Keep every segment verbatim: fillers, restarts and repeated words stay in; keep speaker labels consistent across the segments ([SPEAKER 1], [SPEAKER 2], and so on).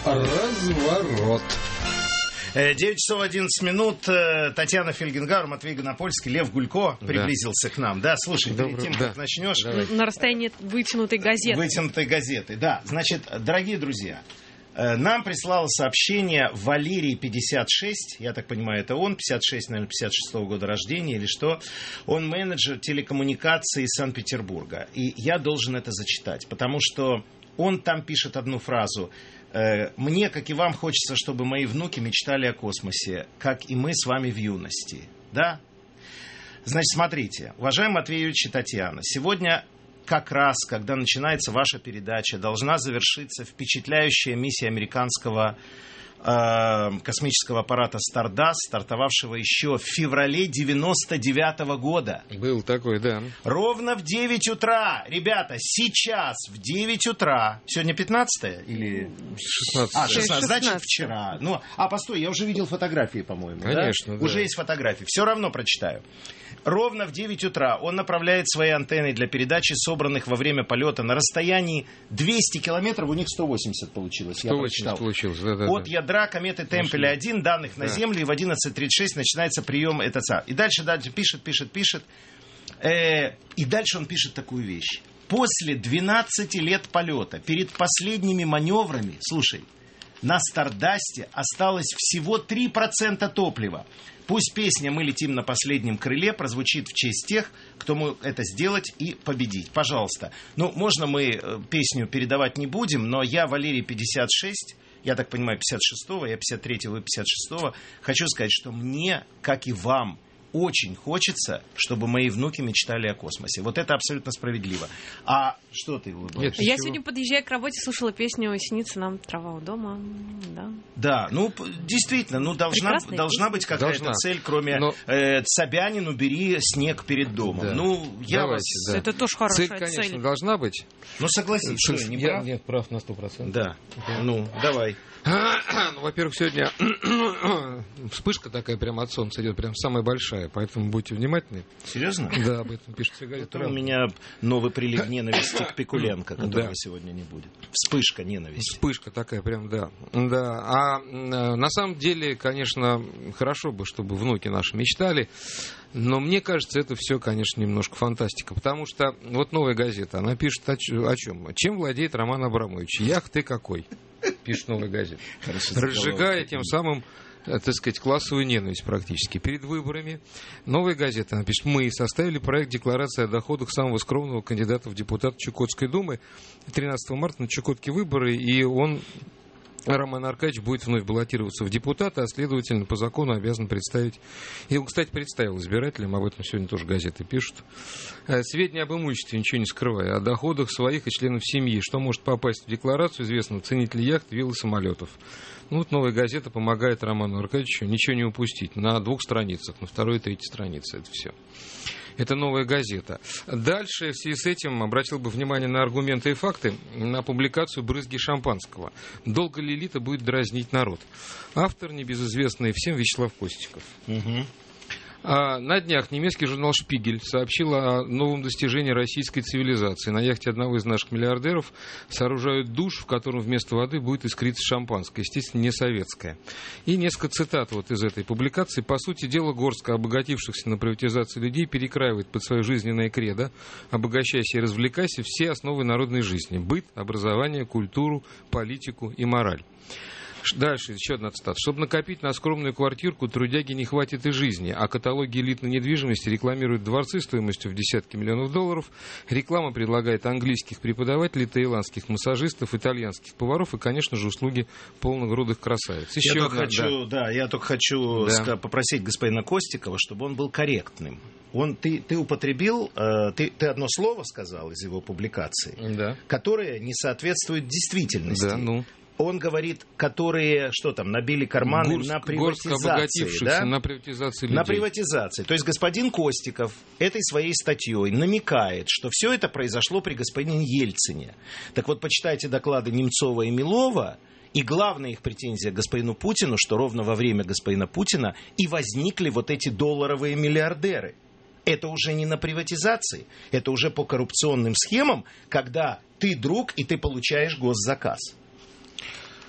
[SPEAKER 1] Разворот.
[SPEAKER 2] девять часов одиннадцать минут. Татьяна Фельгенгауэр, Матвей Гонопольский, Лев Гулько приблизился да. к нам. Да, слушай, Добрый, перед тем, да. как начнешь...
[SPEAKER 3] Давай. На расстоянии вытянутой газеты.
[SPEAKER 2] Вытянутой газеты, да. Значит, дорогие друзья, нам прислало сообщение Валерий пятьдесят шесть, я так понимаю, это он, пятьдесят шесть, наверное, пятьдесят шестого года рождения или что. Он менеджер телекоммуникаций из Санкт-Петербурга. И я должен это зачитать, потому что он там пишет одну фразу. «Мне, как и вам, хочется, чтобы мои внуки мечтали о космосе, как и мы с вами в юности». Да? Значит, смотрите, уважаемый Матвей Юрьевич и Татьяна, сегодня... как раз, когда начинается ваша передача, должна завершиться впечатляющая миссия американского э, космического аппарата Stardust, стартовавшего еще в феврале девяносто девятого года.
[SPEAKER 1] Был такой, да.
[SPEAKER 2] Ровно в девять утра, ребята, сейчас в девять утра, сегодня пятнадцатое или...
[SPEAKER 1] шестнадцатое.
[SPEAKER 2] А, шестнадцатое, значит, вчера. Ну, а, постой, я уже видел фотографии, по-моему.
[SPEAKER 1] Конечно,
[SPEAKER 2] да?
[SPEAKER 1] да.
[SPEAKER 2] Уже есть фотографии, все равно прочитаю. Ровно в девять утра он направляет свои антенны для передачи собранных во время полета на расстоянии двести километров, у них сто восемьдесят получилось,
[SPEAKER 1] сто восемьдесят получилось, да, да,
[SPEAKER 2] от
[SPEAKER 1] да.
[SPEAKER 2] ядра кометы Темпеля один, данных на
[SPEAKER 1] да.
[SPEAKER 2] Землю, и в одиннадцать тридцать шесть начинается прием ЭТЦ. И дальше, дальше пишет, пишет, пишет. Э, и дальше он пишет такую вещь. После двенадцати лет полета, перед последними маневрами, слушай, на Стардасте осталось всего три процента топлива. Пусть песня «Мы летим на последнем крыле» прозвучит в честь тех, кто мог это сделать и победить. Пожалуйста. Ну, можно мы песню передавать не будем, но я, Валерий пятьдесят шесть, я так понимаю, пятьдесят шестого, я пятьдесят третьего, вы пятьдесят шестого, хочу сказать, что мне, как и вам, очень хочется, чтобы мои внуки мечтали о космосе. Вот это абсолютно справедливо. А что ты улыбаешься?
[SPEAKER 3] Я сегодня, подъезжая к работе, слушала песню «Снится нам трава у дома». Да,
[SPEAKER 2] да, ну, действительно, ну, должна, должна быть какая-то должна. цель, кроме Но... э, «Собянин, убери снег перед домом». Да. Ну, я
[SPEAKER 1] Давайте,
[SPEAKER 2] вас...
[SPEAKER 1] да.
[SPEAKER 3] Это тоже хорошая
[SPEAKER 1] цель. Конечно,
[SPEAKER 3] цель.
[SPEAKER 1] должна быть.
[SPEAKER 2] Ну, согласись, что, я не
[SPEAKER 1] я,
[SPEAKER 2] прав?
[SPEAKER 1] Нет, прав на сто процентов.
[SPEAKER 2] Да, да. Ну, давай.
[SPEAKER 1] Ну, во-первых, сегодня вспышка такая прямо от солнца идет, прям самая большая, поэтому будьте внимательны.
[SPEAKER 2] Серьезно?
[SPEAKER 1] Да, об этом пишет сигарета.
[SPEAKER 2] У меня новый прилив ненависти к Пикуленко, которого да. сегодня не будет. Вспышка ненависти.
[SPEAKER 1] Вспышка такая прям, да. да. А на самом деле, конечно, хорошо бы, чтобы внуки наши мечтали, но мне кажется, это все, конечно, немножко фантастика, потому что вот «Новая газета», она пишет о чем? Чем владеет Роман Абрамович? Яхты какой? Пишет «Новая газета». Разжигая тем самым, так сказать, классовую ненависть практически. Перед выборами «Новая газета» напишет: мы составили проект декларации о доходах самого скромного кандидата в депутаты Чукотской думы. тринадцатого марта на Чукотке выборы, и он, Роман Аркадьевич, будет вновь баллотироваться в депутаты, а следовательно, по закону обязан представить... И он, кстати, представил избирателям, об этом сегодня тоже газеты пишут. Сведения об имуществе, ничего не скрывая, о доходах своих и членов семьи, что может попасть в декларацию известного ценителя яхт, вилл и самолетов. Ну, вот «Новая газета» помогает Роману Аркадьевичу ничего не упустить. На двух страницах, на второй и третьей странице это все. Это «Новая газета». Дальше, в связи с этим, обратил бы внимание на аргументы и факты, на публикацию «Брызги шампанского». Долго ли элита будет дразнить народ? Автор, небезызвестный всем, Вячеслав Костиков.
[SPEAKER 2] Угу.
[SPEAKER 1] А на днях немецкий журнал «Шпигель» сообщил о новом достижении российской цивилизации. На яхте одного из наших миллиардеров сооружают душ, в котором вместо воды будет искриться шампанское, естественно, не советское. И несколько цитат вот из этой публикации. По сути дела, горстка обогатившихся на приватизации людей перекраивает под свое жизненное кредо, обогащайся и развлекайся, все основы народной жизни: быт, образование, культуру, политику и мораль. Дальше еще одна цитата. Чтобы накопить на скромную квартирку, трудяги не хватит и жизни, а каталоги элитной недвижимости рекламируют дворцы стоимостью в десятки миллионов долларов. Реклама предлагает английских преподавателей, таиландских массажистов, итальянских поваров и, конечно же, услуги полногрудых красавиц. Еще
[SPEAKER 2] я,
[SPEAKER 1] одна,
[SPEAKER 2] только хочу, да. Да, я только хочу
[SPEAKER 1] да.
[SPEAKER 2] попросить господина Костикова, чтобы он был корректным. Он, ты, ты употребил, э, ты, ты одно слово сказал из его публикации,
[SPEAKER 1] да.
[SPEAKER 2] которое не соответствует действительности.
[SPEAKER 1] Да, ну...
[SPEAKER 2] Он говорит, которые, что там, набили карманы
[SPEAKER 1] Горст,
[SPEAKER 2] на приватизации, да?
[SPEAKER 1] на приватизации людей.
[SPEAKER 2] На приватизации. То есть господин Костиков этой своей статьей намекает, что все это произошло при господине Ельцине. Так вот, почитайте доклады Немцова и Милова, и главная их претензия к господину Путину, что ровно во время господина Путина и возникли вот эти долларовые миллиардеры. Это уже не на приватизации, это уже по коррупционным схемам, когда ты друг и ты получаешь госзаказ.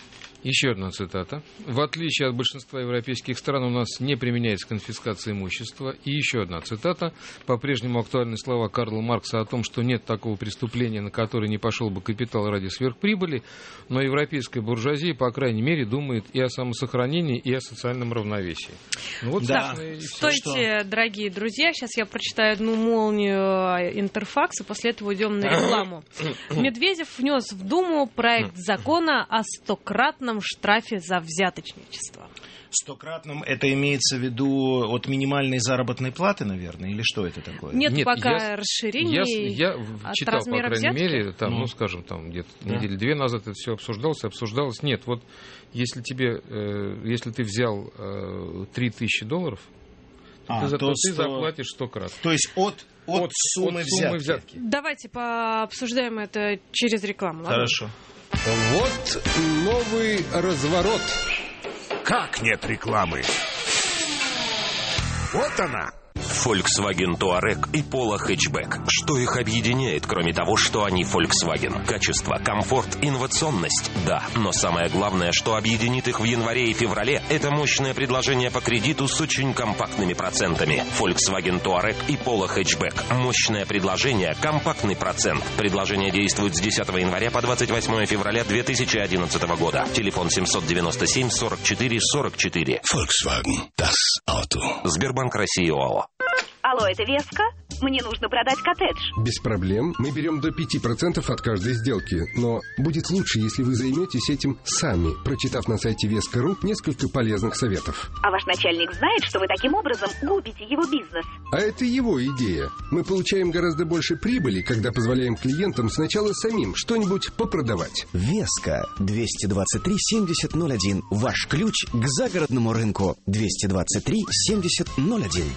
[SPEAKER 1] Еще одна цитата. «В отличие от большинства европейских стран, у нас не применяется конфискация имущества». И еще одна цитата. По-прежнему актуальны слова Карла Маркса о том, что нет такого преступления, на которое не пошел бы капитал ради сверхприбыли, но европейская буржуазия, по крайней мере, думает и о самосохранении, и о социальном равновесии. Ну, вот,
[SPEAKER 3] да. И стойте, что... дорогие друзья, сейчас я прочитаю одну молнию Интерфакса, после этого идем на рекламу. Медведев внес в Думу проект закона о стократном штрафе за взяточничество.
[SPEAKER 2] Стократным это имеется в виду от минимальной заработной платы, наверное, или что это такое?
[SPEAKER 3] Нет, Нет пока
[SPEAKER 1] я,
[SPEAKER 3] расширения
[SPEAKER 1] я, я
[SPEAKER 3] от
[SPEAKER 1] читал,
[SPEAKER 3] размера
[SPEAKER 1] по крайней
[SPEAKER 3] взятки?
[SPEAKER 1] мере, там,
[SPEAKER 2] ну.
[SPEAKER 1] ну, скажем, там где-то
[SPEAKER 2] да.
[SPEAKER 1] недели две назад это все обсуждалось, обсуждалось. Нет, вот если тебе, э, если ты взял э, три тысячи долларов,
[SPEAKER 2] а,
[SPEAKER 1] ты, за,
[SPEAKER 2] то
[SPEAKER 1] ты
[SPEAKER 2] сто...
[SPEAKER 1] заплатишь сто крат.
[SPEAKER 2] То есть от, от,
[SPEAKER 1] от,
[SPEAKER 2] суммы,
[SPEAKER 1] от суммы
[SPEAKER 2] взятки.
[SPEAKER 1] взятки.
[SPEAKER 3] Давайте пообсуждаем это через рекламу.
[SPEAKER 2] Хорошо.
[SPEAKER 4] Вот новый разворот.
[SPEAKER 5] Как нет рекламы? Вот она.
[SPEAKER 6] Volkswagen Touareg и Polo хэтчбэк. Что их объединяет, кроме того, что они Volkswagen? Качество, комфорт, инновационность. Да, но самое главное, что объединит их в январе и феврале, это мощное предложение по кредиту с очень компактными процентами. Volkswagen Touareg и Polo хэтчбэк. Мощное предложение, компактный процент. Предложение действует с десятого января по двадцать восьмое февраля две тысячи одиннадцатого года. Телефон семьсот девяносто семь сорок четыре сорок четыре.
[SPEAKER 5] Volkswagen. Das Auto.
[SPEAKER 6] Сбербанк России ОАО.
[SPEAKER 7] Алло, это Веска? Мне нужно продать коттедж.
[SPEAKER 4] Без проблем. Мы берем до пяти процентов от каждой сделки. Но будет лучше, если вы займетесь этим сами, прочитав на сайте веска точка ру несколько полезных советов.
[SPEAKER 7] А ваш начальник знает, что вы таким образом губите его бизнес?
[SPEAKER 4] А это его идея. Мы получаем гораздо больше прибыли, когда позволяем клиентам сначала самим что-нибудь попродавать.
[SPEAKER 8] Веска двести двадцать три семьдесят ноль один. Ваш ключ к загородному рынку. двести двадцать три семьдесят ноль один.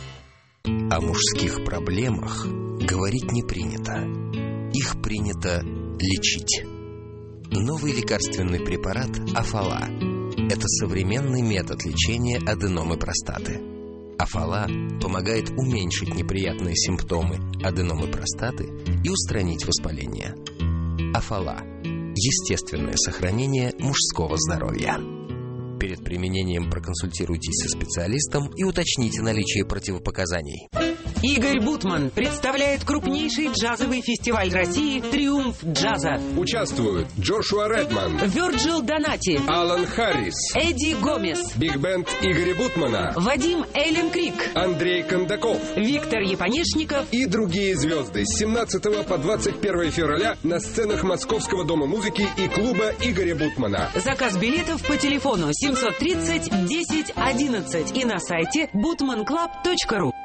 [SPEAKER 9] О мужских проблемах говорить не принято. Их принято лечить. Новый лекарственный препарат Афала. Это современный метод лечения аденомы простаты. Афала помогает уменьшить неприятные симптомы аденомы простаты и устранить воспаление. Афала. Естественное сохранение мужского здоровья. Перед применением проконсультируйтесь со специалистом и уточните наличие противопоказаний.
[SPEAKER 10] Игорь Бутман представляет крупнейший джазовый фестиваль России «Триумф джаза».
[SPEAKER 4] Участвуют Джошуа Редман,
[SPEAKER 10] Вёрджил Донати,
[SPEAKER 4] Алан Харрис,
[SPEAKER 10] Эдди Гомес,
[SPEAKER 4] биг-бенд Игоря Бутмана,
[SPEAKER 10] Вадим Эллен-Крик,
[SPEAKER 4] Андрей Кондаков,
[SPEAKER 10] Виктор Японешников
[SPEAKER 4] и другие звезды с семнадцатого по двадцать первое февраля на сценах Московского дома музыки и клуба Игоря Бутмана.
[SPEAKER 10] Заказ билетов по телефону семьсот тридцать десять одиннадцать и на сайте бутман клаб точка ру.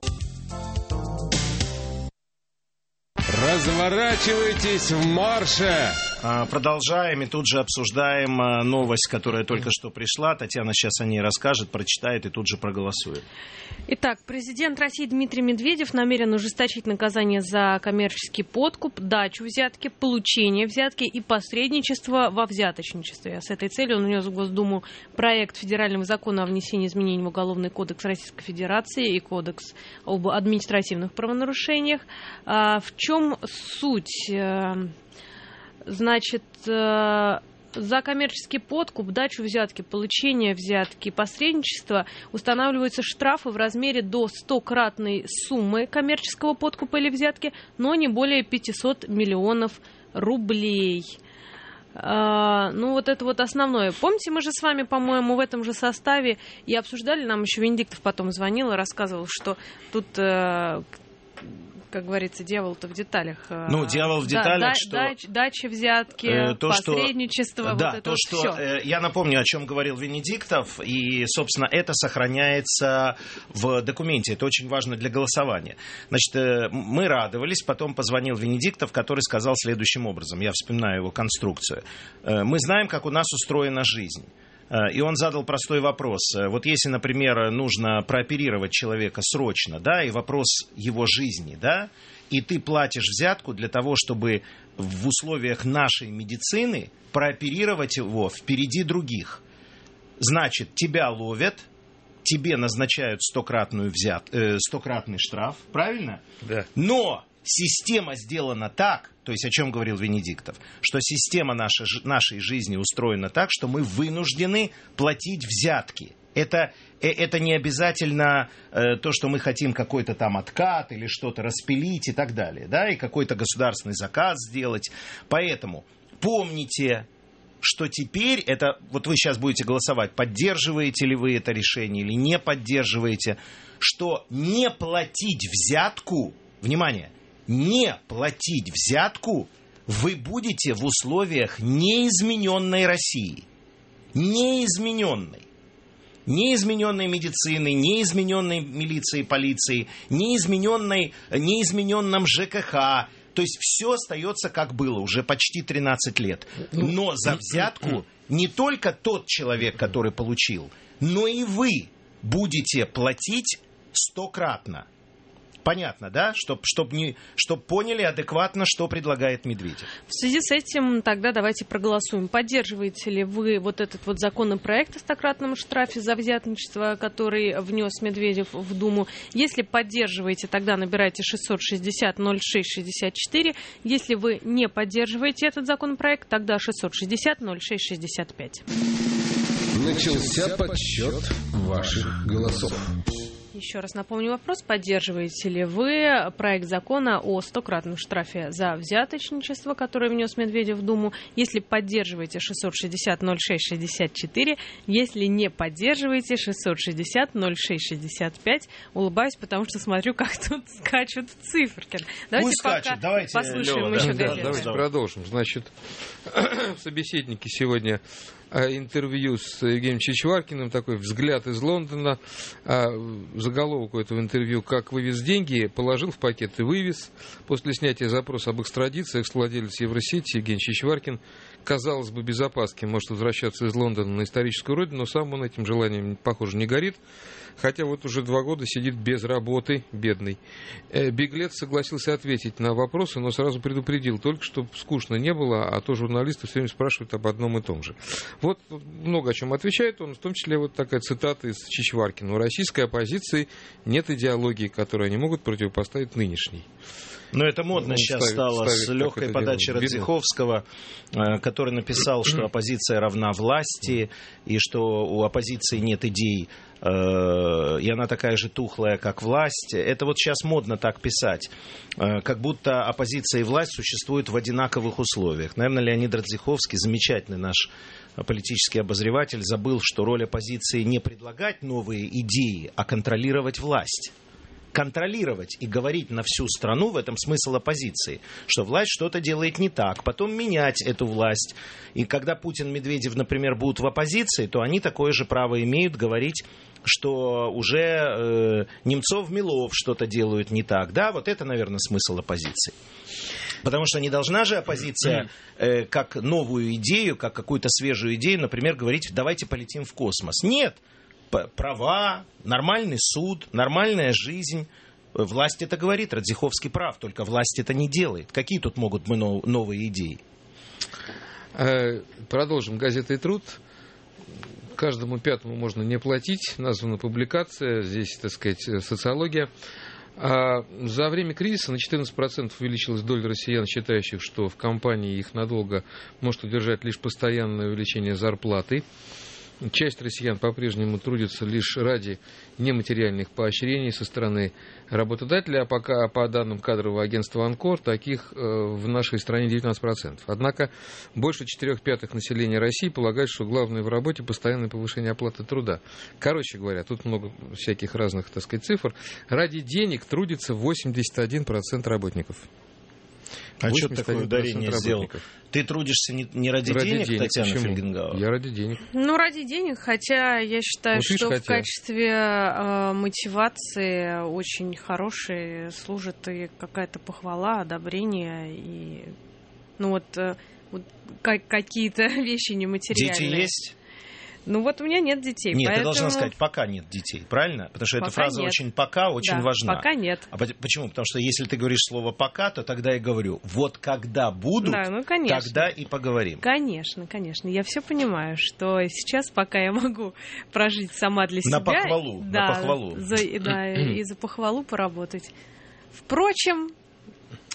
[SPEAKER 4] Разворачивайтесь в марше!
[SPEAKER 2] Продолжаем и тут же обсуждаем новость, которая только что пришла. Татьяна сейчас о ней расскажет, прочитает и тут же проголосует.
[SPEAKER 3] Итак, президент России Дмитрий Медведев намерен ужесточить наказание за коммерческий подкуп, дачу взятки, получение взятки и посредничество во взяточничестве. С этой целью он внес в Госдуму проект федерального закона о внесении изменений в Уголовный кодекс Российской Федерации и Кодекс об административных правонарушениях. В чем суть? Значит, за коммерческий подкуп, дачу взятки, получение взятки, посредничество устанавливаются штрафы в размере до стократной суммы коммерческого подкупа или взятки, но не более пятьсот миллионов рублей. А, ну, вот это вот основное. Помните, мы же с вами, по-моему, в этом же составе и обсуждали, нам еще Венедиктов потом звонил и рассказывал, что тут... как говорится, дьявол-то в деталях.
[SPEAKER 2] Ну, дьявол в деталях,
[SPEAKER 3] да,
[SPEAKER 2] что...
[SPEAKER 3] Дач, дачи, взятки, э, то, посредничество,
[SPEAKER 2] что,
[SPEAKER 3] вот
[SPEAKER 2] да,
[SPEAKER 3] это
[SPEAKER 2] то,
[SPEAKER 3] вот
[SPEAKER 2] что,
[SPEAKER 3] все.
[SPEAKER 2] Э, я напомню, о чем говорил Венедиктов, и, собственно, это сохраняется в документе, это очень важно для голосования. Значит, э, мы радовались, потом позвонил Венедиктов, который сказал следующим образом, я вспоминаю его конструкцию. Э, мы знаем, как у нас устроена жизнь. И он задал простой вопрос. Вот если, например, нужно прооперировать человека срочно, да, и вопрос его жизни, да, и ты платишь взятку для того, чтобы в условиях нашей медицины прооперировать его впереди других. Значит, тебя ловят, тебе назначают стократную взят, э, стократный штраф, правильно?
[SPEAKER 1] Да.
[SPEAKER 2] Но система сделана так, то есть о чем говорил Венедиктов, что система нашей, нашей жизни устроена так, что мы вынуждены платить взятки. Это, это не обязательно э, то, что мы хотим какой-то там откат или что-то распилить и так далее, да, и какой-то государственный заказ сделать. Поэтому помните, что теперь это, вот вы сейчас будете голосовать, поддерживаете ли вы это решение или не поддерживаете, что не платить взятку, внимание, не платить взятку вы будете в условиях неизмененной России. Неизмененной. Неизмененной медицины, неизмененной милиции, полиции, неизмененной, неизмененном ЖКХ. То есть все остается как было уже почти тринадцать лет. Но за взятку не только тот человек, который получил, но и вы будете платить стократно. Понятно, да? Чтоб, чтоб, не, чтоб поняли адекватно, что предлагает Медведев.
[SPEAKER 3] В связи с этим тогда давайте проголосуем. Поддерживаете ли вы вот этот вот законопроект о стократном штрафе за взятничество, который внес Медведев в Думу? Если поддерживаете, тогда набирайте шестьсот шестьдесят ноль шесть шестьдесят четыре. Если вы не поддерживаете этот законопроект, тогда шестьсот шестьдесят ноль шесть шестьдесят пять.
[SPEAKER 4] Начался подсчет ваших голосов.
[SPEAKER 3] Еще раз напомню вопрос. Поддерживаете ли вы проект закона о стократном штрафе за взяточничество, который внес Медведев в Думу? Если поддерживаете, шестьсот шестьдесят ноль шесть шестьдесят четыре. Если не поддерживаете, шестьсот шестьдесят ноль шесть шестьдесят пять. Улыбаюсь, потому что смотрю, как тут скачут циферки. Давайте
[SPEAKER 2] Пусть
[SPEAKER 3] пока
[SPEAKER 2] скачут. Давайте,
[SPEAKER 3] послушаем
[SPEAKER 2] Лёва,
[SPEAKER 3] еще
[SPEAKER 2] да,
[SPEAKER 3] газеты.
[SPEAKER 1] Давайте продолжим. Значит, собеседники сегодня интервью с Евгением Чичваркиным, такой взгляд из Лондона. Заголовок у этого интервью: «Как вывез деньги, положил в пакет и вывез». После снятия запроса об экстрадиции экс-владелец Евросети Евгений Чичваркин, казалось бы, без опаски может возвращаться из Лондона на историческую родину, но сам он этим желанием, похоже, не горит. Хотя вот уже два года сидит без работы, бедный. Беглец согласился ответить на вопросы, но сразу предупредил, только чтобы скучно не было, а то журналисты все время спрашивают об одном и том же. Вот много о чем отвечает он, в том числе вот такая цитата из Чичваркина: «У российской оппозиции нет идеологии, которую они могут противопоставить нынешней».
[SPEAKER 2] Но это модно
[SPEAKER 1] Он
[SPEAKER 2] сейчас
[SPEAKER 1] ставит,
[SPEAKER 2] стало
[SPEAKER 1] ставит,
[SPEAKER 2] с легкой подачи
[SPEAKER 1] делает.
[SPEAKER 2] Радзиховского, который написал, что оппозиция равна власти, и что у оппозиции нет идей, и она такая же тухлая, как власть. Это вот сейчас модно так писать, как будто оппозиция и власть существуют в одинаковых условиях. Наверное, Леонид Радзиховский, замечательный наш политический обозреватель, забыл, что роль оппозиции не предлагать новые идеи, а контролировать власть. Контролировать и говорить на всю страну, в этом смысл оппозиции, что власть что-то делает не так, потом менять эту власть. И когда Путин, Медведев, например, будут в оппозиции, то они такое же право имеют говорить, что уже э, Немцов, Милов что-то делают не так. Да, вот это, наверное, смысл оппозиции. Потому что не должна же оппозиция э, как новую идею, как какую-то свежую идею, например, говорить: давайте полетим в космос. Нет. Права, нормальный суд, нормальная жизнь. Власть это говорит, Радзиховский прав, только власть это не делает. Какие тут могут быть новые идеи?
[SPEAKER 1] Продолжим. Газета «И труд». Каждому пятому можно не платить. Названа публикация. Здесь, так сказать, социология. А за время кризиса на четырнадцать процентов увеличилась доля россиян, считающих, что в компании их надолго может удержать лишь постоянное увеличение зарплаты. Часть россиян по-прежнему трудится лишь ради нематериальных поощрений со стороны работодателя, а пока по данным кадрового агентства «Анкор» таких в нашей стране девятнадцать процентов. Однако больше четырех пятых населения России полагают, что главное в работе постоянное повышение оплаты труда. Короче говоря, тут много всяких разных, так сказать, цифр. Ради денег трудится восемьдесят один процент работников.
[SPEAKER 2] А что такое ударение сделал? Ты трудишься не, не ради, ради денег, денег, Татьяна Фельгенгауэр?
[SPEAKER 1] Я ради денег.
[SPEAKER 3] Ну, ради денег, хотя я считаю, вот что хотя. в качестве э, мотивации очень хорошей служит и какая-то похвала, одобрение, и ну вот, э, вот как, какие-то вещи нематериальные.
[SPEAKER 2] Дети есть?
[SPEAKER 3] Ну вот у меня нет детей.
[SPEAKER 2] Нет,
[SPEAKER 3] поэтому...
[SPEAKER 2] ты должна сказать, пока нет детей, правильно? Потому что
[SPEAKER 3] пока
[SPEAKER 2] эта фраза
[SPEAKER 3] нет.
[SPEAKER 2] очень пока, очень
[SPEAKER 3] да,
[SPEAKER 2] важна.
[SPEAKER 3] Пока нет.
[SPEAKER 2] А почему? Потому что если ты говоришь слово пока, то тогда я говорю, вот когда будут,
[SPEAKER 3] да, ну,
[SPEAKER 2] тогда и поговорим.
[SPEAKER 3] Конечно, конечно. Я все понимаю, что сейчас, пока я могу прожить сама для себя.
[SPEAKER 2] На похвалу.
[SPEAKER 3] Да,
[SPEAKER 2] на похвалу.
[SPEAKER 3] За, да, и за похвалу поработать. Впрочем,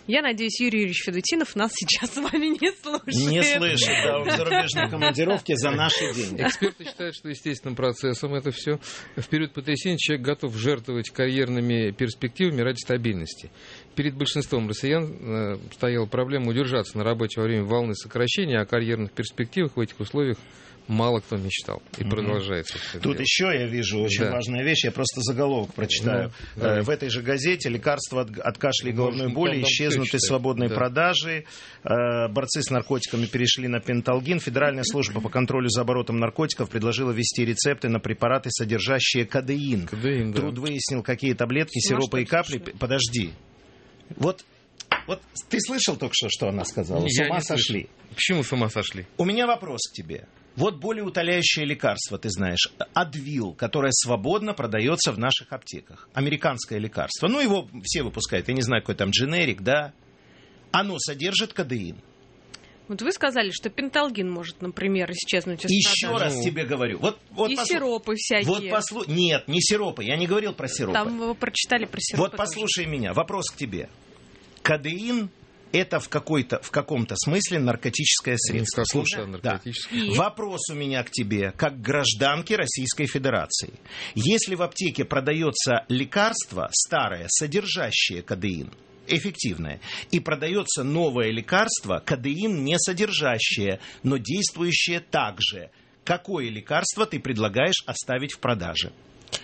[SPEAKER 3] Я надеюсь, Юрий Юрьевич Федотинов нас сейчас с вами не слушает.
[SPEAKER 2] Не слышит, да, в зарубежной командировке за наши деньги.
[SPEAKER 1] Эксперты считают, что естественным процессом это все. В период потрясения человек готов жертвовать карьерными перспективами ради стабильности. Перед большинством россиян стояла проблема удержаться на работе во время волны сокращения, о карьерных перспективах в этих условиях мало кто мечтал. И mm-hmm. продолжается.
[SPEAKER 2] Тут еще я вижу очень да. важная вещь. Я просто заголовок прочитаю. Ну, да. В этой же газете лекарства от, от кашля и головной ну, боли исчезнут из свободной да. продажи. Борцы с наркотиками перешли на пенталгин. Федеральная служба по контролю за оборотом наркотиков предложила ввести рецепты на препараты, содержащие кадеин. кадеин Труд да. выяснил, какие таблетки, сиропы и капли... Слышно? Подожди. Вот... Вот ты слышал только что, что она сказала?
[SPEAKER 1] Не,
[SPEAKER 2] с ума сошли.
[SPEAKER 1] Слышу. Почему с ума сошли?
[SPEAKER 2] У меня вопрос к тебе. Вот болеутоляющее лекарство, ты знаешь, Адвил, которое свободно продается в наших аптеках. Американское лекарство. Ну, его все выпускают. Я не знаю, какой там дженерик, да? Оно содержит кадеин.
[SPEAKER 3] Вот вы сказали, что пенталгин может, например, исчезнуть из
[SPEAKER 2] Еще
[SPEAKER 3] продажи.
[SPEAKER 2] раз тебе говорю. Вот, вот
[SPEAKER 3] и
[SPEAKER 2] послу...
[SPEAKER 3] сиропы всякие.
[SPEAKER 2] Вот послу... Нет, не сиропы. Я не говорил про сиропы.
[SPEAKER 3] Там вы прочитали про сиропы.
[SPEAKER 2] Вот послушай тоже. Меня. Вопрос к тебе. Кадеин – это в, какой-то, в каком-то смысле наркотическое средство.
[SPEAKER 1] Слушай, да.
[SPEAKER 2] И... Вопрос у меня к тебе, как гражданке Российской Федерации. Если в аптеке продается лекарство старое, содержащее кадеин, эффективное, и продается новое лекарство, кадеин не содержащее, но действующее также, какое лекарство ты предлагаешь оставить в продаже?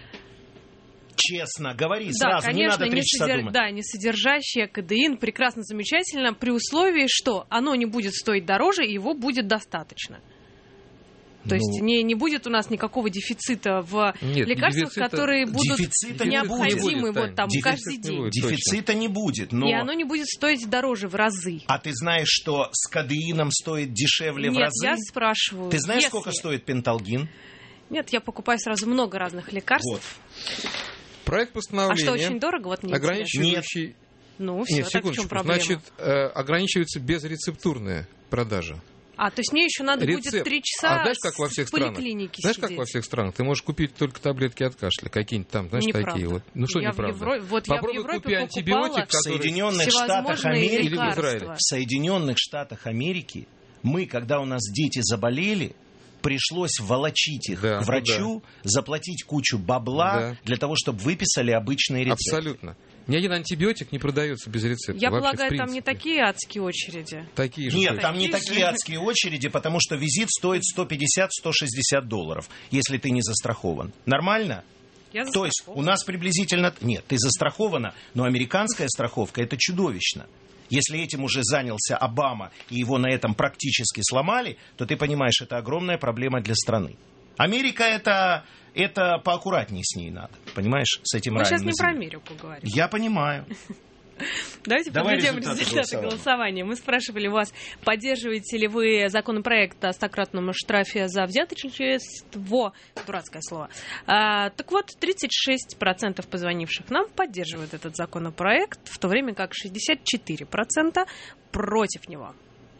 [SPEAKER 2] Честно, говори
[SPEAKER 3] да,
[SPEAKER 2] сразу,
[SPEAKER 3] конечно,
[SPEAKER 2] не надо три
[SPEAKER 3] не
[SPEAKER 2] часа
[SPEAKER 3] содер...
[SPEAKER 2] думать.
[SPEAKER 3] Да, не содержащее кадеин, прекрасно, замечательно, при условии, что оно не будет стоить дороже, и его будет достаточно. То ну, есть не, не будет у нас никакого дефицита в
[SPEAKER 2] нет,
[SPEAKER 3] лекарствах,
[SPEAKER 2] дефицита,
[SPEAKER 3] которые будут необходимы
[SPEAKER 2] будет,
[SPEAKER 3] вот там
[SPEAKER 2] Дефицит,
[SPEAKER 3] каждый день.
[SPEAKER 2] Будет, дефицита не будет. Но...
[SPEAKER 3] И оно не будет стоить дороже в разы.
[SPEAKER 2] А ты знаешь, что с кадеином стоит дешевле
[SPEAKER 3] нет,
[SPEAKER 2] в разы?
[SPEAKER 3] Нет, я спрашиваю.
[SPEAKER 2] Ты знаешь,
[SPEAKER 3] если...
[SPEAKER 2] сколько стоит пенталгин?
[SPEAKER 3] Нет, я покупаю сразу много разных лекарств.
[SPEAKER 2] Вот.
[SPEAKER 1] Проект постановления...
[SPEAKER 3] А что, очень дорого? Вот
[SPEAKER 1] ограничивающий...
[SPEAKER 2] Нет.
[SPEAKER 3] Ну, все,
[SPEAKER 1] Нет,
[SPEAKER 3] так в чем проблема?
[SPEAKER 1] Значит, э, ограничивается безрецептурная продажа.
[SPEAKER 3] А, то есть мне еще надо
[SPEAKER 1] Рецепт.
[SPEAKER 3] будет три часа
[SPEAKER 1] а знаешь, как во всех
[SPEAKER 3] в поликлинике
[SPEAKER 1] странах? Знаешь,
[SPEAKER 3] сидеть?
[SPEAKER 1] как во всех странах? Ты можешь купить только таблетки от кашля, какие-нибудь там, знаешь,
[SPEAKER 3] неправда.
[SPEAKER 1] такие вот. Ну что
[SPEAKER 3] я
[SPEAKER 1] неправда?
[SPEAKER 3] В Евро... вот
[SPEAKER 1] Попробуй
[SPEAKER 3] я в Европе
[SPEAKER 1] купи антибиотик,
[SPEAKER 2] в Соединенных Штатах Америки
[SPEAKER 1] или в Израиле.
[SPEAKER 2] В Соединенных Штатах Америки мы, когда у нас дети заболели, пришлось волочить их
[SPEAKER 1] да,
[SPEAKER 2] к врачу,
[SPEAKER 1] да.
[SPEAKER 2] заплатить кучу бабла да. для того, чтобы выписали обычные рецепты.
[SPEAKER 1] Абсолютно. Ни один антибиотик не продается без рецепта.
[SPEAKER 3] Я
[SPEAKER 1] вообще,
[SPEAKER 3] полагаю, там не такие адские очереди.
[SPEAKER 1] Такие же.
[SPEAKER 2] Нет,
[SPEAKER 1] такие
[SPEAKER 2] там не
[SPEAKER 3] же.
[SPEAKER 2] такие адские очереди, потому что визит стоит сто пятьдесят - сто шестьдесят долларов, если ты не застрахован. Нормально?
[SPEAKER 3] Я
[SPEAKER 2] То есть у нас приблизительно... Нет, ты застрахована, но американская страховка – это чудовищно. Если этим уже занялся Обама, и его на этом практически сломали, то ты понимаешь, это огромная проблема для страны. Америка это, это поаккуратнее с ней надо, понимаешь, с этим
[SPEAKER 3] Мы сейчас не
[SPEAKER 2] земле.
[SPEAKER 3] про Америку говорим.
[SPEAKER 2] Я понимаю.
[SPEAKER 3] Давайте
[SPEAKER 2] Давай
[SPEAKER 3] подведем
[SPEAKER 2] результаты
[SPEAKER 3] результаты голосования. голосования. Мы спрашивали вас, поддерживаете ли вы законопроект о стократном штрафе за взяточничество, дурацкое слово. А, так вот, тридцать шесть процентов позвонивших нам поддерживают этот законопроект, в то время как шестьдесят четыре процента против него.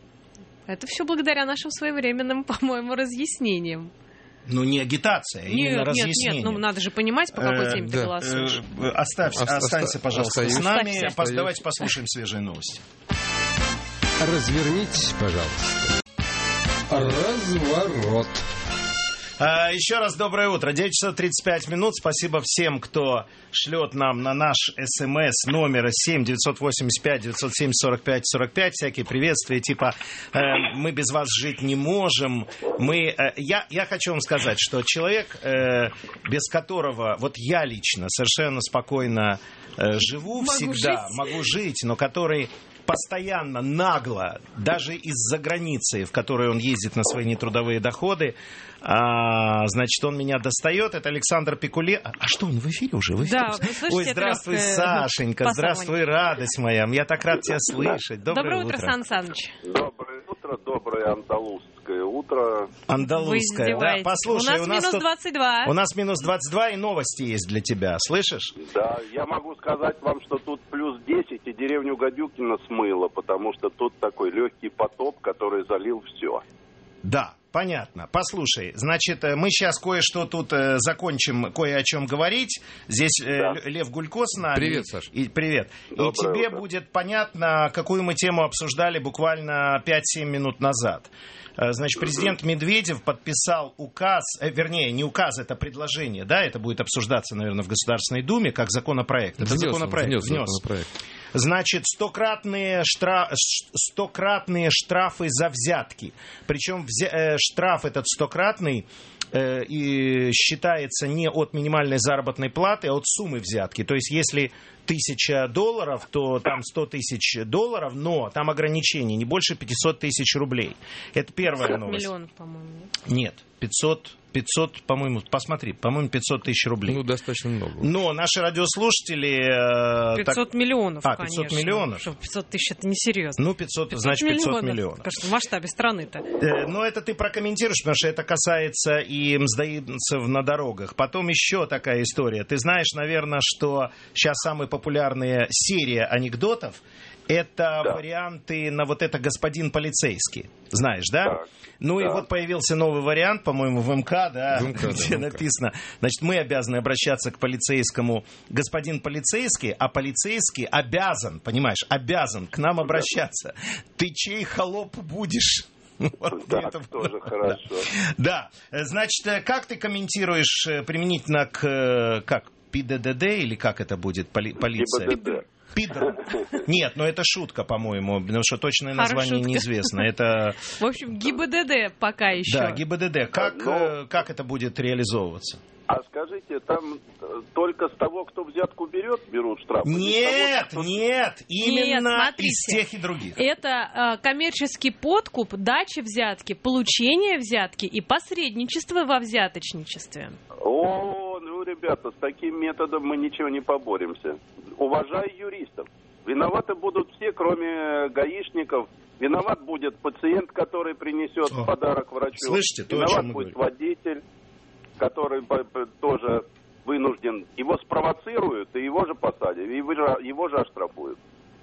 [SPEAKER 3] Это все благодаря нашим своевременным, по-моему, разъяснениям.
[SPEAKER 2] Ну, не агитация, а именно
[SPEAKER 3] нет,
[SPEAKER 2] разъяснение.
[SPEAKER 3] Нет, нет, ну надо же понимать, по какой теме э, ты да. голосуешь.
[SPEAKER 2] Э, оставь, Оста- останься, пожалуйста, остаюсь. с нами.
[SPEAKER 3] Остаюсь.
[SPEAKER 2] Давайте послушаем свежие новости.
[SPEAKER 4] Развернитесь, пожалуйста. Разворот.
[SPEAKER 2] А, еще раз доброе утро. девять часов тридцать пять минут. Спасибо всем, кто шлет нам на наш СМС номера семь девятьсот восемьдесят пять девятьсот семь сорок пять сорок пять. Всякие приветствия, типа э, «мы без вас жить не можем». Мы, э, я, я хочу вам сказать, что человек, э, без которого вот я лично совершенно спокойно э, живу могу всегда, жить. могу жить, но который... постоянно, нагло, даже из-за границы, в которой он ездит на свои нетрудовые доходы, а, значит, он меня достает. Это Александр Пикуле. А, а что, он в эфире уже? В эфире?
[SPEAKER 3] Да, вы слышите,
[SPEAKER 2] ой, здравствуй,
[SPEAKER 3] трёпка,
[SPEAKER 2] Сашенька,
[SPEAKER 3] ну,
[SPEAKER 2] здравствуй, радость моя. Я так рад тебя слышать. Доброе,
[SPEAKER 3] Доброе
[SPEAKER 2] утро,
[SPEAKER 3] утро, Сан Саныч.
[SPEAKER 11] Доброе утро, доброе андалузское утро.
[SPEAKER 2] Андалузское, да. Послушай,
[SPEAKER 3] у нас,
[SPEAKER 2] у нас
[SPEAKER 3] минус
[SPEAKER 2] тут,
[SPEAKER 3] двадцать два.
[SPEAKER 2] У нас минус двадцать два и новости есть для тебя. Слышишь?
[SPEAKER 11] Да, я могу сказать вам, что тут плюс десять, и деревню Гадюкино смыло, потому что тут такой легкий потоп, который залил все.
[SPEAKER 2] Да, Понятно. Послушай, значит, мы сейчас кое-что тут э, закончим, кое о чем говорить. Здесь э, да. Лев Гулько с нами.
[SPEAKER 1] Привет, Саша.
[SPEAKER 2] И, привет.
[SPEAKER 11] Доброе
[SPEAKER 2] и тебе
[SPEAKER 11] утро.
[SPEAKER 2] будет понятно, какую мы тему обсуждали буквально пять-семь минут назад. Значит, президент Медведев подписал указ, э, вернее, не указ, это предложение, да, это будет обсуждаться, наверное, в Государственной Думе как законопроект. Это
[SPEAKER 1] внес,
[SPEAKER 2] законопроект.
[SPEAKER 1] Внес,
[SPEAKER 2] внес.
[SPEAKER 1] законопроект.
[SPEAKER 2] Значит, стократные, штра... стократные штрафы за взятки. Причем взя... э, штраф этот стократный э, и считается не от минимальной заработной платы, а от суммы взятки. То есть, если тысяча долларов, то там сто тысяч долларов, но там ограничение, не больше пятьсот тысяч рублей. Это первая новость.
[SPEAKER 3] Миллионов, по-моему.
[SPEAKER 2] Нет, пятьсот, пятьсот, по-моему, посмотри, по-моему, пятьсот тысяч рублей.
[SPEAKER 1] Ну, достаточно много.
[SPEAKER 2] Но наши радиослушатели...
[SPEAKER 3] пятьсот
[SPEAKER 2] так...
[SPEAKER 3] миллионов,
[SPEAKER 2] а,
[SPEAKER 3] конечно.
[SPEAKER 2] пятьсот миллионов?
[SPEAKER 3] Что, пятьсот тысяч, это несерьезно.
[SPEAKER 2] Ну, пятьсот, пятьсот значит, пятьсот миллионов.
[SPEAKER 3] Кажется, в масштабе страны-то.
[SPEAKER 2] Э, ну, это ты прокомментируешь, потому что это касается и мздоимцев на дорогах. Потом еще такая история. Ты знаешь, наверное, что сейчас самая популярная серия анекдотов — это да. варианты на вот это «господин полицейский». Знаешь, да? Так. Ну да. и вот появился новый вариант, по-моему, в МК, да, в МК, где да, написано, значит, мы обязаны обращаться к полицейскому «господин полицейский», а полицейский обязан, понимаешь, обязан к нам обращаться. Ты чей холоп будешь?
[SPEAKER 11] Вот да, это тоже хорошо.
[SPEAKER 2] Да. да, значит, как ты комментируешь применительно к, как, ПИДДД или как это будет, поли, полиция?
[SPEAKER 11] ГИБДД.
[SPEAKER 2] Пидор. Нет, но это шутка, по-моему, потому что точное название
[SPEAKER 3] шутка.
[SPEAKER 2] неизвестно. Это...
[SPEAKER 3] В общем, ГИБДД пока еще.
[SPEAKER 2] Да, ГИБДД. Как, Но... как это будет реализовываться?
[SPEAKER 11] А скажите, там только с того, кто взятку берет, берут штраф?
[SPEAKER 2] Нет,
[SPEAKER 11] того, кто...
[SPEAKER 2] нет, именно
[SPEAKER 3] нет,
[SPEAKER 2] из тех и других.
[SPEAKER 3] Это э, коммерческий подкуп, дача взятки, получение взятки и посредничество во взяточничестве.
[SPEAKER 11] О, ну, ребята, с таким методом мы ничего не поборемся. Уважай юристов. Виноваты будут все, кроме гаишников. Виноват будет пациент, который принесет О. подарок врачу.
[SPEAKER 2] Слышите, то,
[SPEAKER 11] Виноват
[SPEAKER 2] о чем мы
[SPEAKER 11] будет
[SPEAKER 2] говорим.
[SPEAKER 11] водитель, который тоже вынужден. Его спровоцируют, и его же посадят, и его же оштрафуют.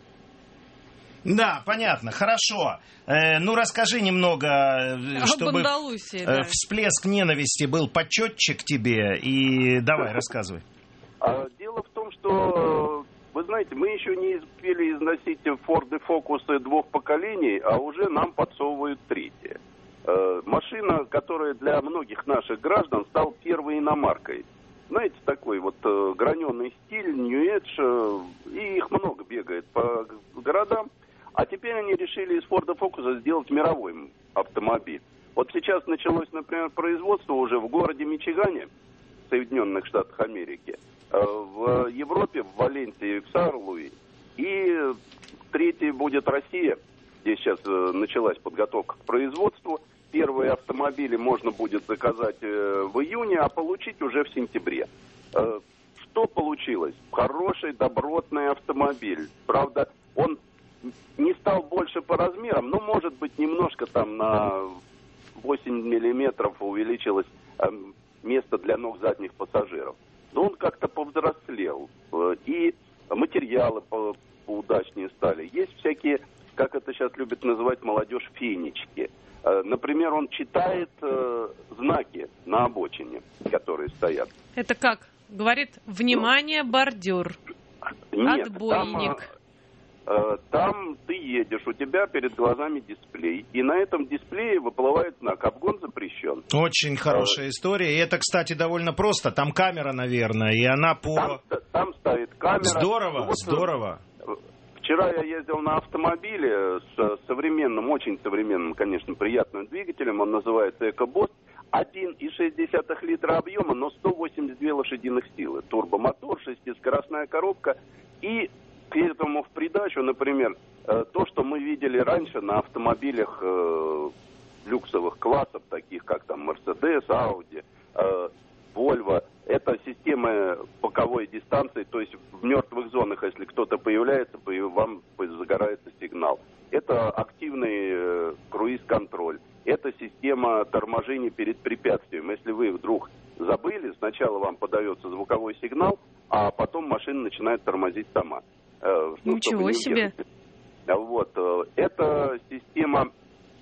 [SPEAKER 2] Да, понятно, хорошо. Э, ну, расскажи немного, чтобы
[SPEAKER 3] Андалусии,
[SPEAKER 2] э,
[SPEAKER 3] да.
[SPEAKER 2] всплеск ненависти был почетче к тебе. И давай, рассказывай.
[SPEAKER 11] А, дело в том, что, вы знаете, мы еще не успели износить Форды Фокусы двух поколений, а уже нам подсовывают третье. Э, машина, которая для многих наших граждан стала первой иномаркой. Знаете, такой вот э, граненый стиль, нью-эдж, э, и их много бегает по городам. А теперь они решили из Форда Фокуса сделать мировой автомобиль. Вот сейчас началось, например, производство уже в городе Мичигане, в Соединенных Штатах Америки, в Европе, в Валенсии, в Сарлуи. И третий будет Россия, где сейчас началась подготовка к производству. Первые автомобили можно будет заказать в июне, а получить уже в сентябре. Что получилось? Хороший, добротный автомобиль. Правда, он не стал больше по размерам, но, может быть, немножко там на восемь миллиметров увеличилось э, место для ног задних пассажиров. Но он как-то повзрослел. Э, и материалы по, поудачнее стали. Есть всякие, как это сейчас любят называть молодежь, фенечки. Э, например, он читает э, знаки на обочине, которые стоят.
[SPEAKER 3] Это как? Говорит, внимание, бордюр.
[SPEAKER 11] Нет,
[SPEAKER 3] отбойник.
[SPEAKER 11] Там, Там ты едешь, у тебя перед глазами дисплей, и на этом дисплее выплывает знак «Обгон запрещен».
[SPEAKER 2] Очень хорошая история, и это, кстати, довольно просто. Там камера, наверное, и она по...
[SPEAKER 11] Там, там стоит камера.
[SPEAKER 2] Здорово,
[SPEAKER 11] вот,
[SPEAKER 2] здорово.
[SPEAKER 11] Вчера я ездил на автомобиле с современным, очень современным, конечно, приятным двигателем, он называется «Экобост». один и шесть десятых литра объема, но сто восемьдесят две лошадиных силы. Турбомотор, шестискоростная коробка и... К этому в придачу, например, то, что мы видели раньше на автомобилях э, люксовых классов, таких как там Mercedes, Audi, э, Volvo, это система боковой дистанции, то есть в мертвых зонах, если кто-то появляется, вам загорается сигнал. Это активный э, круиз-контроль, это система торможения перед препятствием. Если вы вдруг забыли, сначала вам подается звуковой сигнал, а потом машина начинает тормозить сама.
[SPEAKER 3] Ну, ничего себе.
[SPEAKER 11] Вот. Это система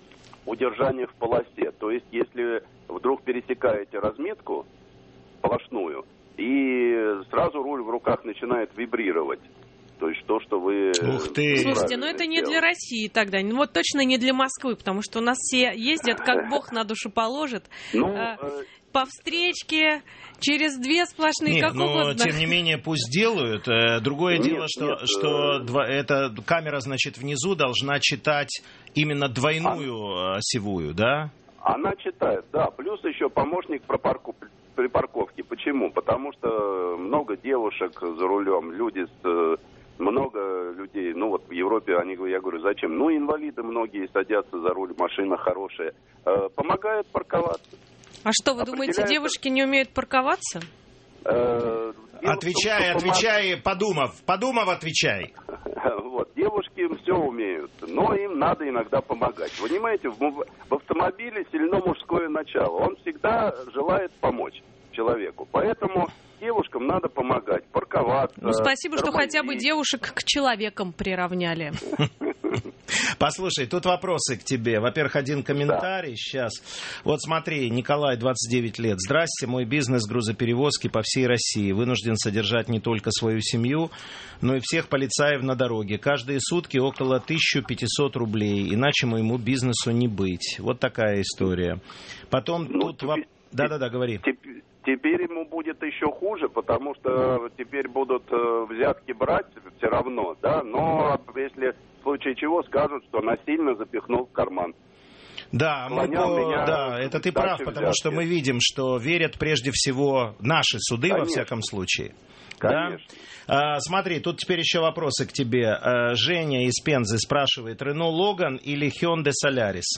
[SPEAKER 11] удержание в полосе. То есть, если вдруг пересекаете разметку сплошную, и сразу руль в руках начинает вибрировать. То есть то, что вы...
[SPEAKER 2] Ух ты!
[SPEAKER 3] Слушайте, ну это не для России тогда. Ну вот точно не для Москвы, потому что у нас все ездят, как Бог на душу положит.
[SPEAKER 11] Ну,
[SPEAKER 3] а, по встречке, через две сплошные,
[SPEAKER 2] нет,
[SPEAKER 3] как
[SPEAKER 2] но
[SPEAKER 3] угодно.
[SPEAKER 2] тем не менее пусть делают. Другое
[SPEAKER 11] нет,
[SPEAKER 2] дело, что,
[SPEAKER 11] нет,
[SPEAKER 2] что два, эта камера, значит, внизу должна читать именно двойную а... осевую, да?
[SPEAKER 11] Она читает, да. Плюс еще помощник про парку, при парковке. Почему? Потому что много девушек за рулем, люди с... Много людей, ну вот в Европе, они, я говорю, зачем? Ну, инвалиды многие садятся за руль, машина хорошая. Э, помогает парковаться.
[SPEAKER 3] А что, вы думаете, девушки не умеют парковаться?
[SPEAKER 11] Э,
[SPEAKER 2] отвечай,
[SPEAKER 11] том,
[SPEAKER 2] отвечай,
[SPEAKER 11] помог...
[SPEAKER 2] подумав. Подумав, отвечай.
[SPEAKER 11] Вот, девушки все умеют, но им надо иногда помогать. Вы понимаете, в, в автомобиле сильно мужское начало. Он всегда желает помочь человеку. Поэтому... девушкам надо помогать, парковаться.
[SPEAKER 3] Ну, спасибо, что
[SPEAKER 11] тормозить.
[SPEAKER 3] хотя бы девушек к человекам приравняли.
[SPEAKER 2] Послушай, тут вопросы к тебе. Во-первых, один комментарий да. сейчас. Вот смотри, Николай, двадцать девять лет. Здрасте, мой бизнес грузоперевозки по всей России. Вынужден содержать не только свою семью, но и всех полицаев на дороге. Каждые сутки около тысяча пятьсот рублей. Иначе моему бизнесу не быть. Вот такая история. Потом
[SPEAKER 11] ну,
[SPEAKER 2] тут... Теперь, да-да-да, говори.
[SPEAKER 11] Теперь, теперь ему будет еще хуже, потому что теперь будут взятки брать все равно, да, но если в случае чего скажут, что насильно запихнул в карман.
[SPEAKER 2] Да, мы, да, это ты прав, потому взятки. Что мы видим, что верят прежде всего наши суды, конечно, во всяком случае.
[SPEAKER 11] Конечно.
[SPEAKER 2] Да? А, смотри, тут теперь еще вопросы к тебе. А, Женя из Пензы спрашивает, Renault Logan или Hyundai Solaris?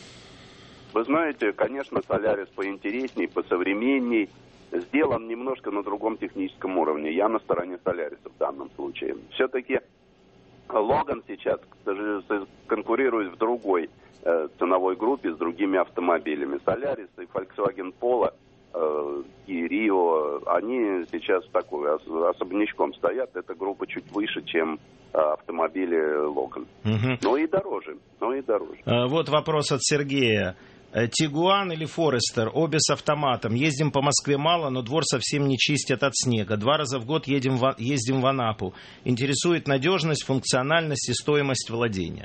[SPEAKER 11] Вы знаете, конечно, Solaris поинтересней, посовременней, сделан немножко на другом техническом уровне. Я на стороне Solaris в данном случае. Все-таки Logan сейчас конкурирует в другой э, ценовой группе с другими автомобилями. Solaris и Volkswagen Polo э, и Rio, они сейчас такой особнячком стоят. Эта группа чуть выше, чем э, автомобили Logan. Угу. Но и дороже, но и дороже.
[SPEAKER 2] А, вот вопрос от Сергея. Тигуан или Форестер, обе с автоматом. Ездим по Москве мало, но двор совсем не чистят от снега. Два раза в год едем в, ездим в Анапу. Интересует надежность, функциональность и стоимость владения.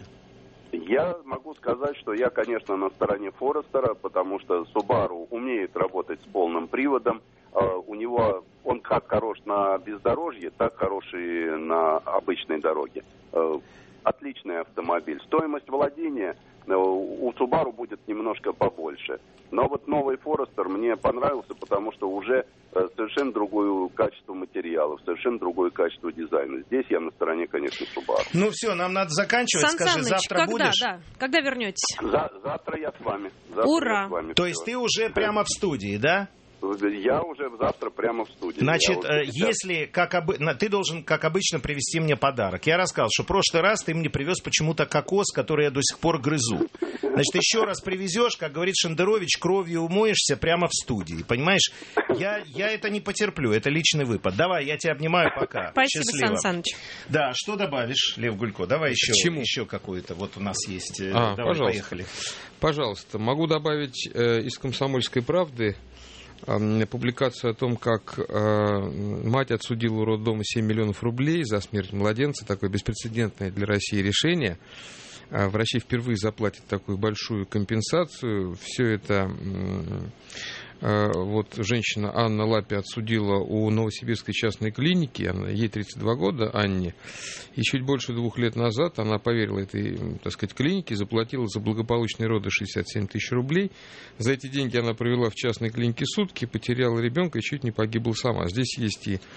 [SPEAKER 11] Я могу сказать, что я, конечно, на стороне Форестера, потому что Subaru умеет работать с полным приводом. У него он как хорош на бездорожье, так хорош и на обычной дороге. Отличный автомобиль. Стоимость владения у Subaru будет немножко побольше. Но вот новый Forester мне понравился, потому что уже совершенно другое качество материалов, совершенно другое качество дизайна. Здесь я на стороне, конечно, Subaru.
[SPEAKER 2] Ну все, нам надо заканчивать.
[SPEAKER 3] Сан
[SPEAKER 2] Скажи,
[SPEAKER 3] Саныч,
[SPEAKER 2] завтра
[SPEAKER 3] когда,
[SPEAKER 2] будешь?
[SPEAKER 3] Да, когда вернетесь?
[SPEAKER 11] За, завтра я с вами. Завтра
[SPEAKER 3] Ура!
[SPEAKER 11] Я с вами.
[SPEAKER 2] То есть ты уже прямо в студии, да?
[SPEAKER 11] Я уже завтра прямо в студии.
[SPEAKER 2] Значит,
[SPEAKER 11] уже
[SPEAKER 2] если, как обы... ты должен, как обычно, привезти мне подарок. Я рассказал, что в прошлый раз ты мне привез почему-то кокос, который я до сих пор грызу. Значит, еще раз привезешь, как говорит Шендерович, кровью умоешься прямо в студии. Понимаешь? Я, я это не потерплю, это личный выпад. Давай, я тебя обнимаю, пока.
[SPEAKER 3] Спасибо,
[SPEAKER 2] Счастливо.
[SPEAKER 3] Сан Саныч.
[SPEAKER 2] Да, что добавишь, Лев Гулько? Давай еще, еще какую-то. Вот у нас есть.
[SPEAKER 1] А,
[SPEAKER 2] Давай,
[SPEAKER 1] пожалуйста.
[SPEAKER 2] поехали.
[SPEAKER 1] Пожалуйста, могу добавить э, из «Комсомольской правды» публикацию о том, как э, мать отсудила у роддома семь миллионов рублей за смерть младенца. Такое беспрецедентное для России решение. Э, врачи впервые заплатят такую большую компенсацию. Все это э, вот женщина Анна Лапи отсудила у Новосибирской частной клиники. Она, ей тридцать два года, Анне. И чуть больше двух лет назад она поверила этой, так сказать, клинике, заплатила за благополучные роды шестьдесят семь тысяч рублей. За эти деньги она провела в частной клинике сутки, потеряла ребенка и чуть не погибла сама. Здесь есть и,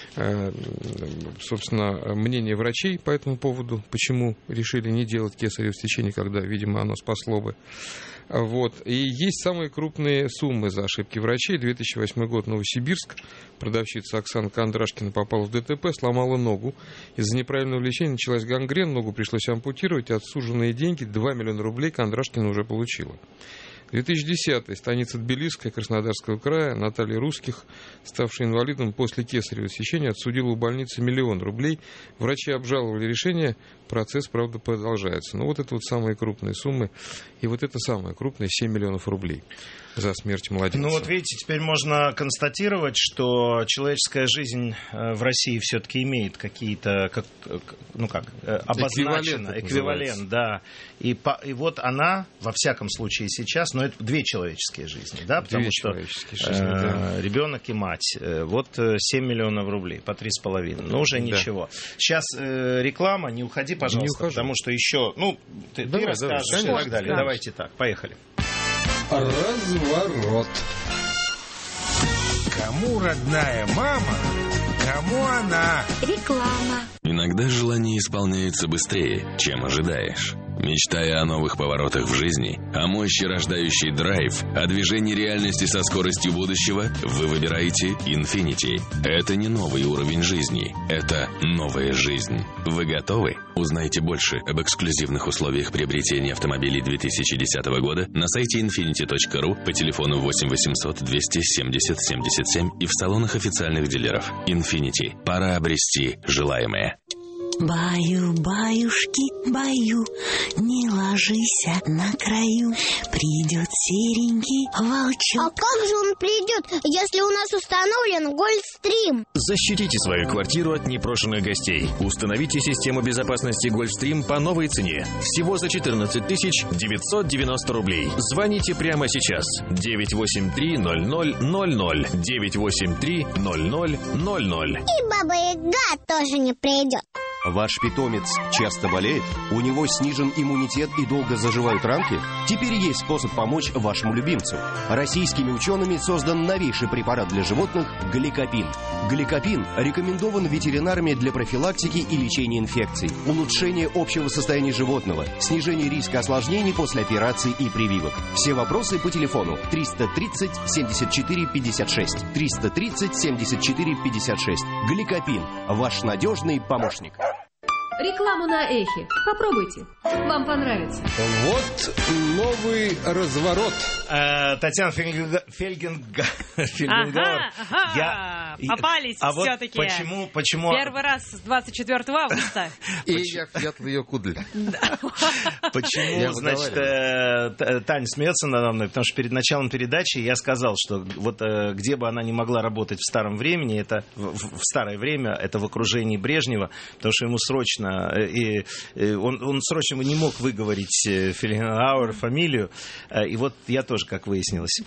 [SPEAKER 1] собственно, мнение врачей по этому поводу, почему решили не делать кесарево сечение, когда, видимо, оно спасло бы. Вот. И есть самые крупные суммы за ошибки врачей. две тысячи восьмой год, Новосибирск. Продавщица Оксана Кондрашкина попала в ДТП, сломала ногу. Из-за неправильного лечения началась гангрена, ногу пришлось ампутировать. Отсуженные деньги, два миллиона рублей, Кондрашкина уже получила. две тысячи десятый. Станица Тбилисская Краснодарского края. Наталья Русских, ставшая инвалидом после кесарево сечения, отсудила у больницы миллион рублей. Врачи обжаловали решение. Процесс, правда, продолжается. Но вот это вот самые крупные суммы. И вот это самое крупное — семь миллионов рублей за смерть младенца.
[SPEAKER 2] Ну вот видите, теперь можно констатировать, что человеческая жизнь в России все-таки имеет какие-то, как, ну как, обозначено, эквивалент, эквивалент да. И, по, и вот она, во всяком случае сейчас, но это две человеческие жизни, да, потому две что жизни, э, да. ребенок и мать, вот семь миллионов рублей, по три с половиной, но уже ничего. Да. Сейчас э, реклама, не уходи, пожалуйста, не потому что еще, ну, ты, давай, ты расскажешь давай, и так далее. Да. Давайте так, поехали.
[SPEAKER 4] Разворот.
[SPEAKER 5] Кому родная мама, кому она?
[SPEAKER 7] Реклама.
[SPEAKER 6] Иногда желание исполняется быстрее, чем ожидаешь. Мечтая о новых поворотах в жизни, о мощи, рождающей драйв, о движении реальности со скоростью будущего, вы выбираете Infiniti. Это не новый уровень жизни, это новая жизнь. Вы готовы? Узнайте больше об эксклюзивных условиях приобретения автомобилей две тысячи десятого года на сайте инфинити точка ру, по телефону восемь восемьсот двести семьдесят семьдесят семь и в салонах официальных дилеров. Infiniti. Пора обрести желаемое.
[SPEAKER 12] Баю, баюшки, баю, не ложись на краю, придет серенький волчок.
[SPEAKER 13] А как же он придет, если у нас установлен Гольфстрим?
[SPEAKER 14] Защитите свою квартиру от непрошенных гостей. Установите систему безопасности Гольфстрим по новой цене. Всего за четырнадцать тысяч девятьсот девяносто рублей. Звоните прямо сейчас. девять восемь три ноль ноль ноль ноль. девять восемь три ноль ноль ноль ноль.
[SPEAKER 13] И Баба Яга тоже не придет.
[SPEAKER 15] Ваш питомец часто болеет? У него снижен иммунитет и долго заживают ранки? Теперь есть способ помочь вашему любимцу. Российскими учеными создан новейший препарат для животных Гликопин. Гликопин рекомендован ветеринарами для профилактики и лечения инфекций, улучшения общего состояния животного, снижения риска осложнений после операций и прививок. Все вопросы по телефону триста тридцать семьдесят четыре пятьдесят шесть. триста тридцать семьдесят четыре пятьдесят шесть. Гликопин. Ваш надежный помощник.
[SPEAKER 16] Рекламу на Эхе. Попробуйте. Вам понравится.
[SPEAKER 4] Вот новый разворот.
[SPEAKER 2] Э, Татьяна Фельгенга... Фельгенга... Фельгенгауэр.
[SPEAKER 3] Ага, ага. Я... Попались
[SPEAKER 2] а
[SPEAKER 3] все-таки.
[SPEAKER 2] Вот почему, почему...
[SPEAKER 3] Первый раз с двадцать четвёртого августа.
[SPEAKER 1] И я в ее кудль.
[SPEAKER 2] Почему, значит, Таня смеется надо мной, потому что перед началом передачи я сказал, что вот где бы она ни могла работать в старом времени, это в старое время, это в окружении Брежнева, потому что ему срочно И, и он, он срочно не мог выговорить Фельгенгауэр фамилию. И вот я тоже, как выяснилось.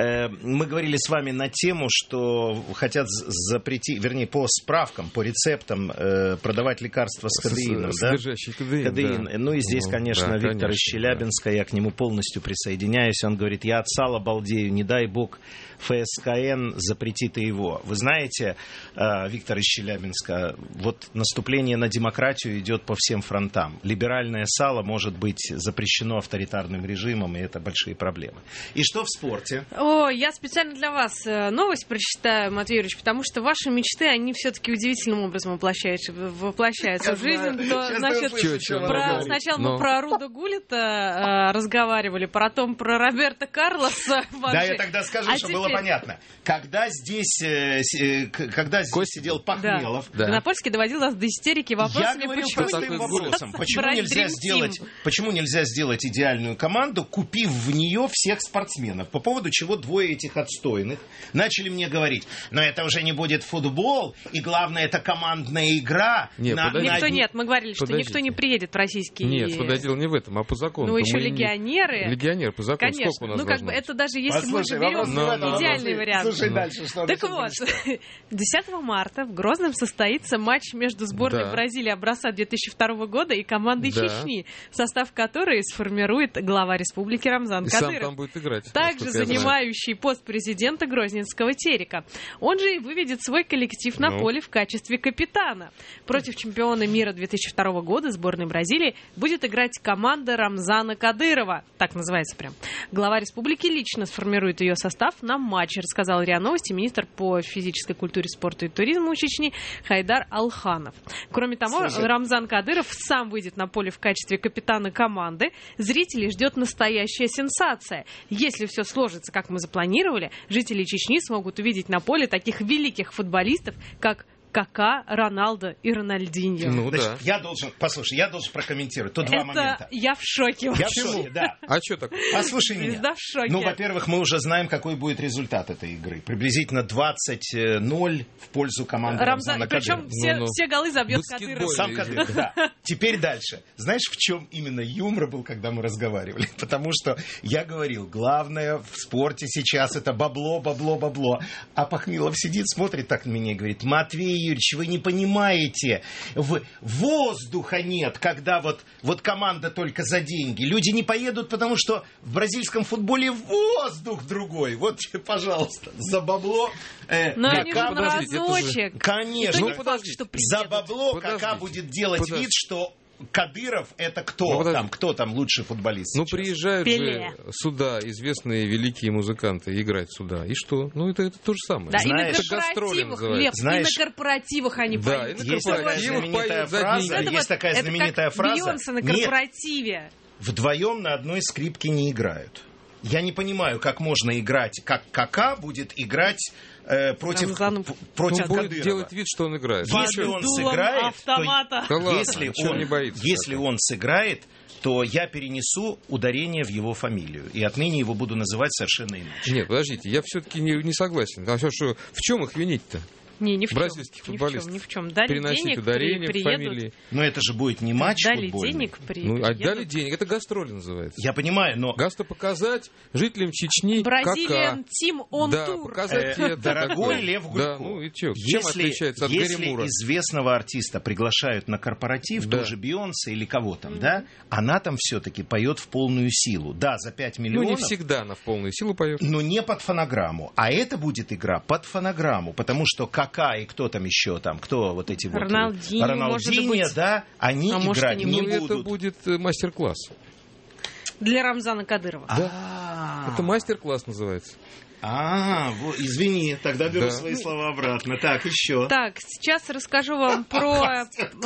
[SPEAKER 2] Мы говорили с вами на тему, что хотят запретить, вернее, по справкам, по рецептам продавать лекарства с кадеином. Да?
[SPEAKER 1] Кадеин,
[SPEAKER 2] кадеин. Да. Ну и здесь, ну, конечно, да, Виктор конечно, из Челябинска, да. Я к нему полностью присоединяюсь. Он говорит, я от сала балдею, не дай бог эф эс ка эн запретит и его. Вы знаете, Виктор из Челябинска, вот наступление на демократию идет по всем фронтам. Либеральное сало может быть запрещено авторитарным режимом, и это большие проблемы. И что в спорте?
[SPEAKER 3] О, я специально для вас новость прочитаю, Матвей Юрьевич, потому что ваши мечты, они все-таки удивительным образом воплощаются, воплощаются в жизнь. То, значит, про, сначала Но. мы про Руда Гуллита э, разговаривали, потом про Роберто Карлоса.
[SPEAKER 2] Да, я тогда скажу, а что теперь... было понятно. Когда здесь, э, когда здесь Кость... сидел Пахмелов...
[SPEAKER 3] Да. Да. Конопольский доводил нас до истерики вопросами,
[SPEAKER 2] я говорю простым вопросом. Почему нельзя, сделать, почему нельзя сделать идеальную команду, купив в нее всех спортсменов? По поводу чего двое этих отстойных начали мне говорить, но это уже не будет футбол, и главное, это командная игра.
[SPEAKER 1] Нет,
[SPEAKER 3] на, никто нет, мы говорили, что Подождите. никто не приедет в российский...
[SPEAKER 1] Нет, подожди, дело не в этом, а по закону.
[SPEAKER 3] Ну, еще легионеры.
[SPEAKER 1] Не... Легионеры по закону.
[SPEAKER 3] Конечно,
[SPEAKER 1] сколько у нас
[SPEAKER 3] ну как бы это даже если Послушай, мы берем
[SPEAKER 2] но,
[SPEAKER 3] идеальный
[SPEAKER 2] но,
[SPEAKER 3] вариант.
[SPEAKER 2] Слушай, дальше, что
[SPEAKER 3] так вот, десятого марта в Грозном состоится матч между сборной да. Бразилии образца две тысячи второго года и командой да. Чечни, состав которой сформирует глава республики Рамзан
[SPEAKER 1] и
[SPEAKER 3] Кадыров.
[SPEAKER 1] Сам там будет играть.
[SPEAKER 3] Также занимающий пост президента Грозненского Терека. Он же и выведет свой коллектив на ну. поле в качестве капитана. Против чемпиона мира две тысячи второго года сборной Бразилии будет играть команда Рамзана Кадырова. Так называется прям. Глава республики лично сформирует ее состав на матче, рассказал РИА Новости министр по физической культуре, спорту и туризму Чечни Хайдар Алханов. Кроме того,
[SPEAKER 2] Слушай,
[SPEAKER 3] Рамзан Кадыров сам выйдет на поле в качестве капитана команды. Зрителей ждет настоящая сенсация. Если все сложится, как мы запланировали, жители Чечни смогут увидеть на поле таких великих футболистов, как Кака, Роналдо и Рональдиньо.
[SPEAKER 2] Ну, Значит, да. я должен, послушай, я должен прокомментировать. Тут
[SPEAKER 3] Это
[SPEAKER 2] два момента.
[SPEAKER 3] Я в шоке.
[SPEAKER 2] Я в шоке, да.
[SPEAKER 1] А что такое?
[SPEAKER 2] Послушай меня.
[SPEAKER 3] Звезда в шоке.
[SPEAKER 2] Ну, во-первых, мы уже знаем, какой будет результат этой игры. Приблизительно двадцать ноль в пользу команды
[SPEAKER 3] Рамзан,
[SPEAKER 2] Рамзана Кадырова.
[SPEAKER 3] Причем все,
[SPEAKER 2] ну, ну.
[SPEAKER 3] все голы забьет Кадыров.
[SPEAKER 2] Сам Кадыров, да. Теперь дальше. Знаешь, в чем именно юмор был, когда мы разговаривали? Потому что я говорил, главное в спорте сейчас это бабло, бабло, бабло. А Пахмилов сидит, смотрит так на меня и говорит: Матвей Юрьевич, вы не понимаете, в... воздуха нет, когда вот, вот команда только за деньги. Люди не поедут, потому что в бразильском футболе воздух другой. Вот, пожалуйста, за бабло... Э,
[SPEAKER 3] Но
[SPEAKER 2] Кака...
[SPEAKER 3] они же на разочек.
[SPEAKER 2] Же... Конечно.
[SPEAKER 3] Ну, подожди, что
[SPEAKER 2] за бабло подождите. Кака будет делать подожди. вид, что... Кадыров это кто? Ну, там, кто там лучший футболист?
[SPEAKER 1] Ну,
[SPEAKER 2] сейчас?
[SPEAKER 1] приезжают
[SPEAKER 3] Пеле.
[SPEAKER 1] же сюда известные великие музыканты играть сюда. И что? Ну, это, это то же самое.
[SPEAKER 3] Да,
[SPEAKER 1] Знаешь,
[SPEAKER 3] и на корпоративах, Лев,
[SPEAKER 2] Знаешь,
[SPEAKER 3] и на корпоративах они
[SPEAKER 1] да,
[SPEAKER 3] поют.
[SPEAKER 1] И на
[SPEAKER 2] есть такая знаменитая фраза,
[SPEAKER 3] это
[SPEAKER 2] есть
[SPEAKER 3] вот,
[SPEAKER 2] такая
[SPEAKER 3] это
[SPEAKER 2] знаменитая
[SPEAKER 3] как
[SPEAKER 2] фраза.
[SPEAKER 3] Бейонсе на корпоративе.
[SPEAKER 2] Нет, вдвоем на одной скрипке не играют. Я не понимаю, как можно играть, как Кака будет играть э, против,
[SPEAKER 3] Рамзану...
[SPEAKER 2] против
[SPEAKER 1] он
[SPEAKER 2] Кадырова.
[SPEAKER 1] будет делать вид, что он играет.
[SPEAKER 2] Если он сыграет,
[SPEAKER 3] автомата.
[SPEAKER 2] то,
[SPEAKER 1] да ладно,
[SPEAKER 2] если, он,
[SPEAKER 1] не боится,
[SPEAKER 2] если он сыграет, то я перенесу ударение в его фамилию. И отныне его буду называть совершенно иначе.
[SPEAKER 1] Нет, подождите, я все-таки не, не согласен. А что, в чем их винить-то?
[SPEAKER 3] Не, ни в чем.
[SPEAKER 1] Бразильских футболистов.
[SPEAKER 3] Ни в чем, ни в чем. Дали
[SPEAKER 1] переносить
[SPEAKER 3] денег,
[SPEAKER 1] ударение
[SPEAKER 3] при,
[SPEAKER 1] в фамилии.
[SPEAKER 2] Но это же будет не матч
[SPEAKER 3] дали
[SPEAKER 2] футбольный.
[SPEAKER 3] Денег, при,
[SPEAKER 1] ну, а
[SPEAKER 3] приедут.
[SPEAKER 1] дали денег, это гастроли называется.
[SPEAKER 2] Я понимаю, но...
[SPEAKER 1] Гаста показать жителям Чечни
[SPEAKER 3] Бразилиан Тим он
[SPEAKER 1] да,
[SPEAKER 3] тур.
[SPEAKER 1] показать
[SPEAKER 2] э,
[SPEAKER 1] это.
[SPEAKER 2] Дорогой
[SPEAKER 1] такое.
[SPEAKER 2] Лев Гулько,
[SPEAKER 1] да, ну и чё,
[SPEAKER 2] если,
[SPEAKER 1] чем отличается от
[SPEAKER 2] если
[SPEAKER 1] Гарри Мура?
[SPEAKER 2] известного артиста приглашают на корпоратив,
[SPEAKER 1] да.
[SPEAKER 2] тоже Бейонсе или кого там, mm-hmm. да, она там все-таки поет в полную силу. Да, за пять миллионов.
[SPEAKER 1] Ну, не всегда она в полную силу поет.
[SPEAKER 2] Но не под фонограмму. А это будет игра под фонограмму, потому что Кака и кто там еще там, кто вот эти вот...
[SPEAKER 3] Роналдиньо,
[SPEAKER 2] Роналдиньо, да, они
[SPEAKER 3] а
[SPEAKER 2] играть
[SPEAKER 3] может,
[SPEAKER 2] не
[SPEAKER 1] ну,
[SPEAKER 2] будут.
[SPEAKER 1] Это будет мастер-класс.
[SPEAKER 3] Для Рамзана Кадырова.
[SPEAKER 1] Да. Это мастер-класс называется.
[SPEAKER 2] А, вот, извини, тогда беру
[SPEAKER 1] да.
[SPEAKER 2] свои слова обратно. Так, еще.
[SPEAKER 3] Так, сейчас расскажу вам про...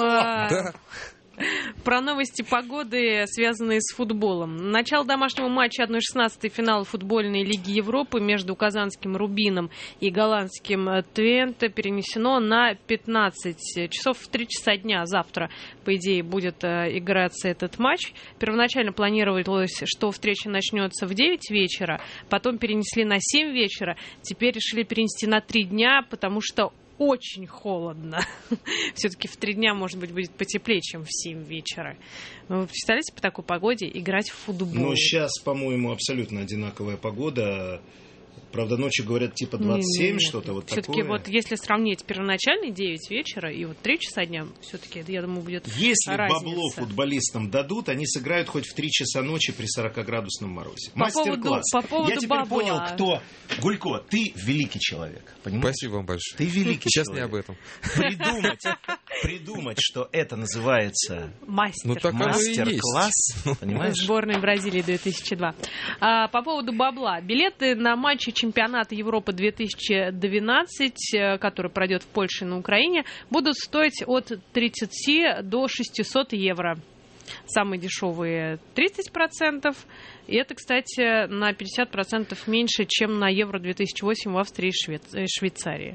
[SPEAKER 3] Про новости погоды, связанные с футболом. Начало домашнего матча одна шестнадцатая финала футбольной лиги Европы между казанским «Рубином» и голландским «Твенте» перенесено на пятнадцать часов, в три часа дня. Завтра, по идее, будет играться этот матч. Первоначально планировалось, что встреча начнется в девять вечера, потом перенесли на семь вечера, теперь решили перенести на три дня, потому что очень холодно. Все-таки в три дня, может быть, будет потеплее, чем в семь вечера. Но вы представляете, по такой погоде играть в футбол?
[SPEAKER 2] Ну, сейчас, по-моему, абсолютно одинаковая погода. Правда, ночью говорят типа двадцать семь, нет, что-то вот
[SPEAKER 3] все-таки
[SPEAKER 2] такое.
[SPEAKER 3] Вот если сравнить первоначальный девять вечера и вот три часа дня, все-таки, я думаю, будет
[SPEAKER 2] Если
[SPEAKER 3] разница.
[SPEAKER 2] Бабло футболистам дадут, они сыграют хоть в три часа ночи при сорокаградусном морозе.
[SPEAKER 3] По
[SPEAKER 2] Мастер-класс.
[SPEAKER 3] Поводу, по поводу
[SPEAKER 2] я теперь
[SPEAKER 3] бабла.
[SPEAKER 2] понял, кто... Гулько, ты великий человек, понимаешь?
[SPEAKER 1] Спасибо вам большое.
[SPEAKER 2] Ты великий
[SPEAKER 1] Сейчас
[SPEAKER 2] человек.
[SPEAKER 1] не об этом.
[SPEAKER 2] Придумать, придумать, что это называется
[SPEAKER 3] Мастер.
[SPEAKER 1] Ну, так
[SPEAKER 2] мастер-класс, понимаешь?
[SPEAKER 3] Сборной Бразилии две тысячи два. А, по поводу бабла. Билеты на матчи чемпионата Европы две тысячи двенадцать, который пройдет в Польше и на Украине, будут стоить от тридцати до шестисот евро. Самые дешевые тридцать процентов. И это, кстати, на пятьдесят процентов меньше, чем на Евро две тысячи восемь в Австрии и Шве- Швейцарии.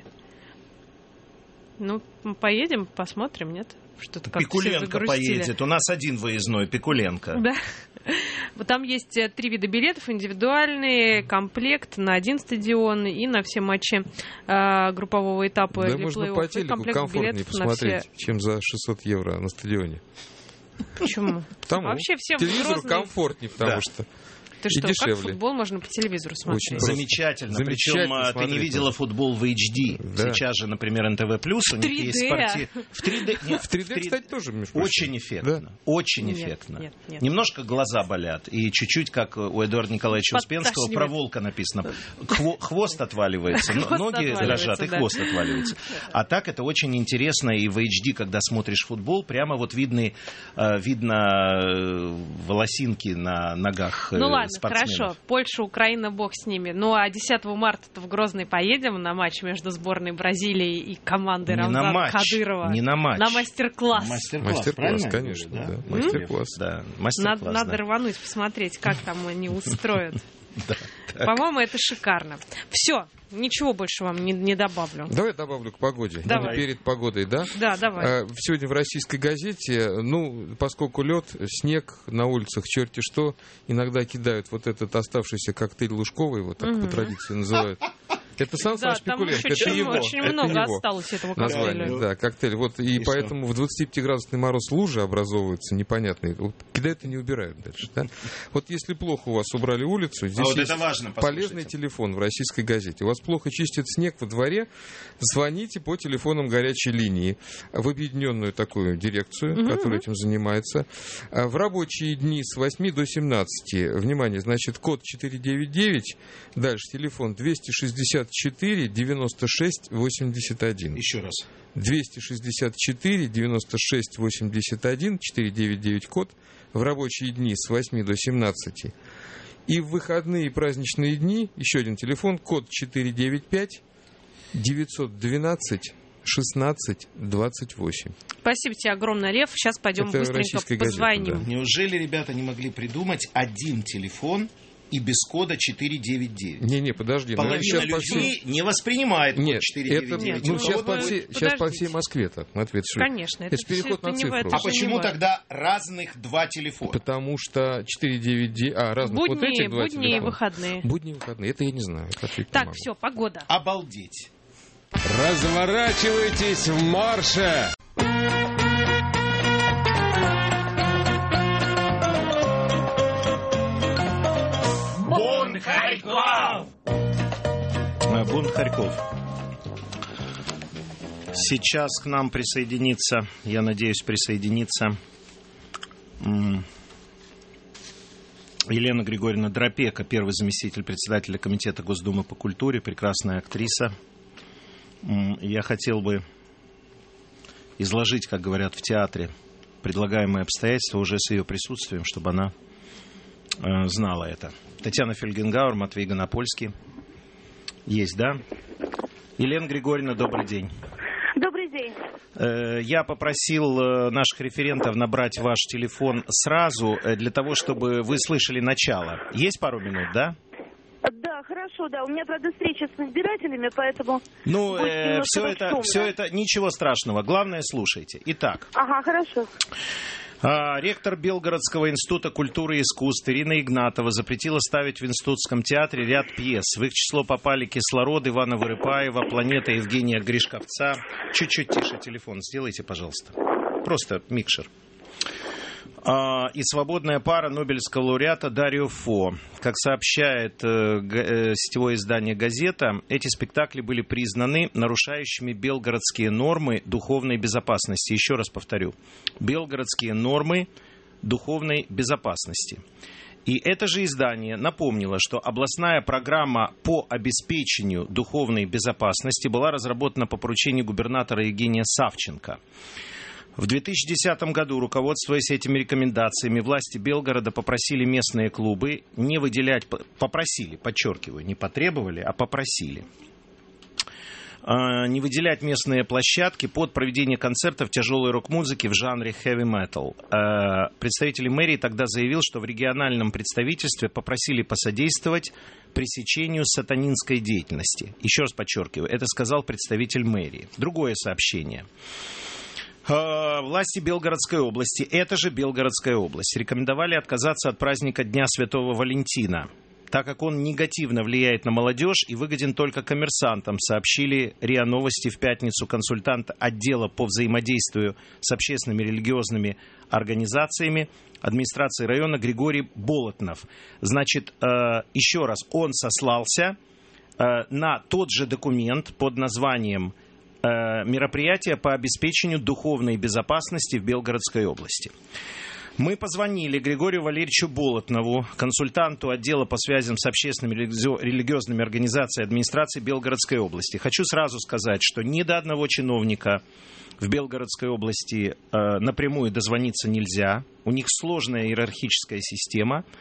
[SPEAKER 3] Ну, поедем, посмотрим, нет? Что-то как
[SPEAKER 2] Пикуленко поедет. У нас один выездной, Пикуленко.
[SPEAKER 3] Да. Вот там есть три вида билетов. Индивидуальный комплект на один стадион и на все матчи э, группового этапа
[SPEAKER 1] да
[SPEAKER 3] или
[SPEAKER 1] можно
[SPEAKER 3] плей-офф.
[SPEAKER 1] по телеку комфортнее посмотреть, все... чем за шестьсот евро на стадионе.
[SPEAKER 3] Почему?
[SPEAKER 1] Потому
[SPEAKER 3] вообще всем
[SPEAKER 1] телевизору
[SPEAKER 3] взрослые...
[SPEAKER 1] комфортнее, потому
[SPEAKER 2] да.
[SPEAKER 1] что
[SPEAKER 3] Ты
[SPEAKER 1] и
[SPEAKER 3] что,
[SPEAKER 1] дешевле.
[SPEAKER 3] как футбол можно по телевизору смотреть?
[SPEAKER 1] Очень
[SPEAKER 2] замечательно.
[SPEAKER 1] Замечательно.
[SPEAKER 2] Причем ты не видела футбол в эйч ди.
[SPEAKER 1] Да.
[SPEAKER 2] Сейчас же, например, эн тэ вэ плюс, у них есть спортив... В три дэ, нет,
[SPEAKER 1] в три дэ, кстати, тоже, между прочим.
[SPEAKER 2] Очень эффектно. Да? Очень
[SPEAKER 3] нет,
[SPEAKER 2] эффектно.
[SPEAKER 3] Нет, нет.
[SPEAKER 2] Немножко глаза болят. И чуть-чуть, как у Эдуарда Николаевича Успенского, про волка написано. Хво- хвост отваливается, ноги дрожат, и хвост отваливается. А так это очень интересно. И в эйч ди, когда смотришь футбол, прямо вот видны, видно волосинки на ногах
[SPEAKER 3] ну, ладно,
[SPEAKER 2] спортсменов.
[SPEAKER 3] Хорошо, Польша, Украина, бог с ними. Ну а десятого марта-то в Грозный поедем на матч между сборной Бразилии и командой
[SPEAKER 2] Не
[SPEAKER 3] Рамзана
[SPEAKER 2] на матч,
[SPEAKER 3] Кадырова.
[SPEAKER 2] не на матч.
[SPEAKER 3] На мастер-класс.
[SPEAKER 2] Мастер-класс,
[SPEAKER 1] Мастер-класс,
[SPEAKER 2] правильно?
[SPEAKER 1] конечно,
[SPEAKER 2] Да.
[SPEAKER 1] да. Мастер-класс.
[SPEAKER 2] Да, мастер-класс,
[SPEAKER 3] Надо, надо
[SPEAKER 2] да.
[SPEAKER 3] рвануть, посмотреть, как там они устроят.
[SPEAKER 2] Да, так.
[SPEAKER 3] По-моему, это шикарно. Все, ничего больше вам не, не добавлю.
[SPEAKER 1] Давай добавлю к погоде.
[SPEAKER 3] Давай.
[SPEAKER 1] Перед погодой, да?
[SPEAKER 3] Да, давай.
[SPEAKER 1] А, сегодня в российской газете, ну, поскольку лед, снег на улицах, черти что, иногда кидают вот этот оставшийся коктейль Лужковый, вот так
[SPEAKER 3] Угу.
[SPEAKER 1] по традиции называют. Это Сан
[SPEAKER 3] Да,
[SPEAKER 1] Саныч
[SPEAKER 3] там
[SPEAKER 1] Пикуленко,
[SPEAKER 3] еще
[SPEAKER 1] это
[SPEAKER 3] очень,
[SPEAKER 1] его.
[SPEAKER 3] очень
[SPEAKER 1] это
[SPEAKER 3] много
[SPEAKER 1] его
[SPEAKER 3] осталось этого
[SPEAKER 1] название,
[SPEAKER 3] коктейля.
[SPEAKER 1] да, коктейль. Вот, и,
[SPEAKER 2] И
[SPEAKER 1] поэтому в двадцатипятиградусный мороз лужи образовываются непонятные. Вот, кидают и не убирают дальше. Да? Вот если плохо у вас убрали улицу, здесь
[SPEAKER 2] А вот
[SPEAKER 1] есть
[SPEAKER 2] это важно,
[SPEAKER 1] полезный телефон в российской газете. У вас плохо чистит снег во дворе, звоните по телефонам горячей линии в объединенную такую дирекцию,
[SPEAKER 3] Мгм,
[SPEAKER 1] которая
[SPEAKER 3] мгм.
[SPEAKER 1] этим занимается. А в рабочие дни с восьми до семнадцати, внимание, значит, код четыреста девяносто девять, дальше телефон двести шестьдесят четыре девяносто шесть восемьдесят один.
[SPEAKER 2] Еще раз.
[SPEAKER 1] двести шестьдесят четыре девяносто шесть восемьдесят один, четыреста девяносто девять код, в рабочие дни с восьми до семнадцати. И в выходные и праздничные дни еще один телефон, код четыреста девяносто пять девятьсот двенадцать шестнадцать двадцать восемь.
[SPEAKER 3] Спасибо тебе огромное, Лев. Сейчас пойдем
[SPEAKER 1] Это
[SPEAKER 3] быстренько
[SPEAKER 1] российская газета,
[SPEAKER 3] позвоним.
[SPEAKER 1] да.
[SPEAKER 2] Неужели ребята не могли придумать один телефон и без кода четыреста девяносто девять?
[SPEAKER 1] Не-не, подожди. ну,
[SPEAKER 2] Половина
[SPEAKER 1] сейчас по
[SPEAKER 2] людей
[SPEAKER 1] всей-
[SPEAKER 2] не воспринимает код
[SPEAKER 1] Нет,
[SPEAKER 2] четыреста
[SPEAKER 1] это,
[SPEAKER 2] девяносто девять.
[SPEAKER 1] ну,
[SPEAKER 2] У
[SPEAKER 1] сейчас,
[SPEAKER 2] кого-то
[SPEAKER 1] по всей,
[SPEAKER 2] будет-
[SPEAKER 1] сейчас по
[SPEAKER 3] Подождите.
[SPEAKER 1] всей Москве так, Матвей, это что?
[SPEAKER 3] Конечно, это,
[SPEAKER 1] Это ж переход
[SPEAKER 3] это
[SPEAKER 1] на
[SPEAKER 3] не
[SPEAKER 1] цифру.
[SPEAKER 3] в- это
[SPEAKER 2] А
[SPEAKER 3] же
[SPEAKER 2] почему
[SPEAKER 3] не в-
[SPEAKER 2] тогда разных два телефона?
[SPEAKER 1] Потому что четыреста девяносто девять, а, разных вот
[SPEAKER 3] Будни,
[SPEAKER 1] этих два
[SPEAKER 3] будни и
[SPEAKER 1] телефона.
[SPEAKER 3] выходные.
[SPEAKER 1] Будни и выходные, это я не знаю. это ответить не
[SPEAKER 3] Так,
[SPEAKER 1] могу.
[SPEAKER 3] все, погода.
[SPEAKER 2] Обалдеть.
[SPEAKER 4] Разворачивайтесь в марше!
[SPEAKER 2] Бун Харьков! Бун Харьков. Сейчас к нам присоединится, я надеюсь, присоединится м, Елена Григорьевна Дропека, первый заместитель председателя Комитета Госдумы по культуре, прекрасная актриса. М, Я хотел бы изложить, как говорят в театре, предлагаемые обстоятельства уже с ее присутствием, чтобы она э, знала это. Татьяна Фельгенгауэр, Матвей Гонопольский. Есть, да? Елена Григорьевна, добрый день.
[SPEAKER 7] Добрый день.
[SPEAKER 2] Э, Я попросил э, наших референтов набрать ваш телефон сразу, э, для того, чтобы вы слышали начало. Есть пару минут, да?
[SPEAKER 7] Да, хорошо, да. У меня, правда, встреча с избирателями, поэтому...
[SPEAKER 2] Ну,
[SPEAKER 7] будет
[SPEAKER 2] э,
[SPEAKER 7] немножко
[SPEAKER 2] все,
[SPEAKER 7] так
[SPEAKER 2] это,
[SPEAKER 7] шумно.
[SPEAKER 2] все это ничего страшного. Главное, слушайте. Итак,
[SPEAKER 7] Ага, хорошо.
[SPEAKER 2] а, ректор Белгородского института культуры и искусств Ирина Игнатова запретила ставить в Институтском театре ряд пьес. В их число попали «Кислород» Ивана Вырыпаева, «Планета» Евгения Гришковца. Чуть-чуть тише телефон сделайте, пожалуйста. Просто микшер. А, и «Свободная пара» Нобелевского лауреата Дарио Фо. Как сообщает э, г- э, сетевое издание «Газета», эти спектакли были признаны нарушающими белгородские нормы духовной безопасности. Еще раз повторю. Белгородские нормы духовной безопасности. И это же издание напомнило, что областная программа по обеспечению духовной безопасности была разработана по поручению губернатора Евгения Савченко. В две тысячи десятом году, руководствуясь этими рекомендациями, власти Белгорода попросили местные клубы не выделять, попросили, подчеркиваю, не потребовали, а попросили, не выделять местные площадки под проведение концертов тяжелой рок-музыки в жанре хэви-метал. Представители мэрии тогда заявил, что в региональном представительстве попросили посодействовать пресечению сатанинской деятельности. Еще раз подчеркиваю, это сказал представитель мэрии. Другое сообщение. Власти Белгородской области, это же Белгородская область, рекомендовали отказаться от праздника Дня Святого Валентина, так как он негативно влияет на молодежь и выгоден только коммерсантам, сообщили РИА Новости в пятницу консультант отдела по взаимодействию с общественными религиозными организациями администрации района Григорий Болотнов. Значит, еще раз, он сослался на тот же документ под названием «Мероприятия по обеспечению духовной безопасности в Белгородской области». Мы позвонили Григорию Валерьевичу Болотнову, консультанту отдела по связям с общественными религиозными организациями администрации Белгородской области. Хочу сразу сказать, что ни до одного чиновника в Белгородской области э, напрямую дозвониться нельзя. У них сложная иерархическая система.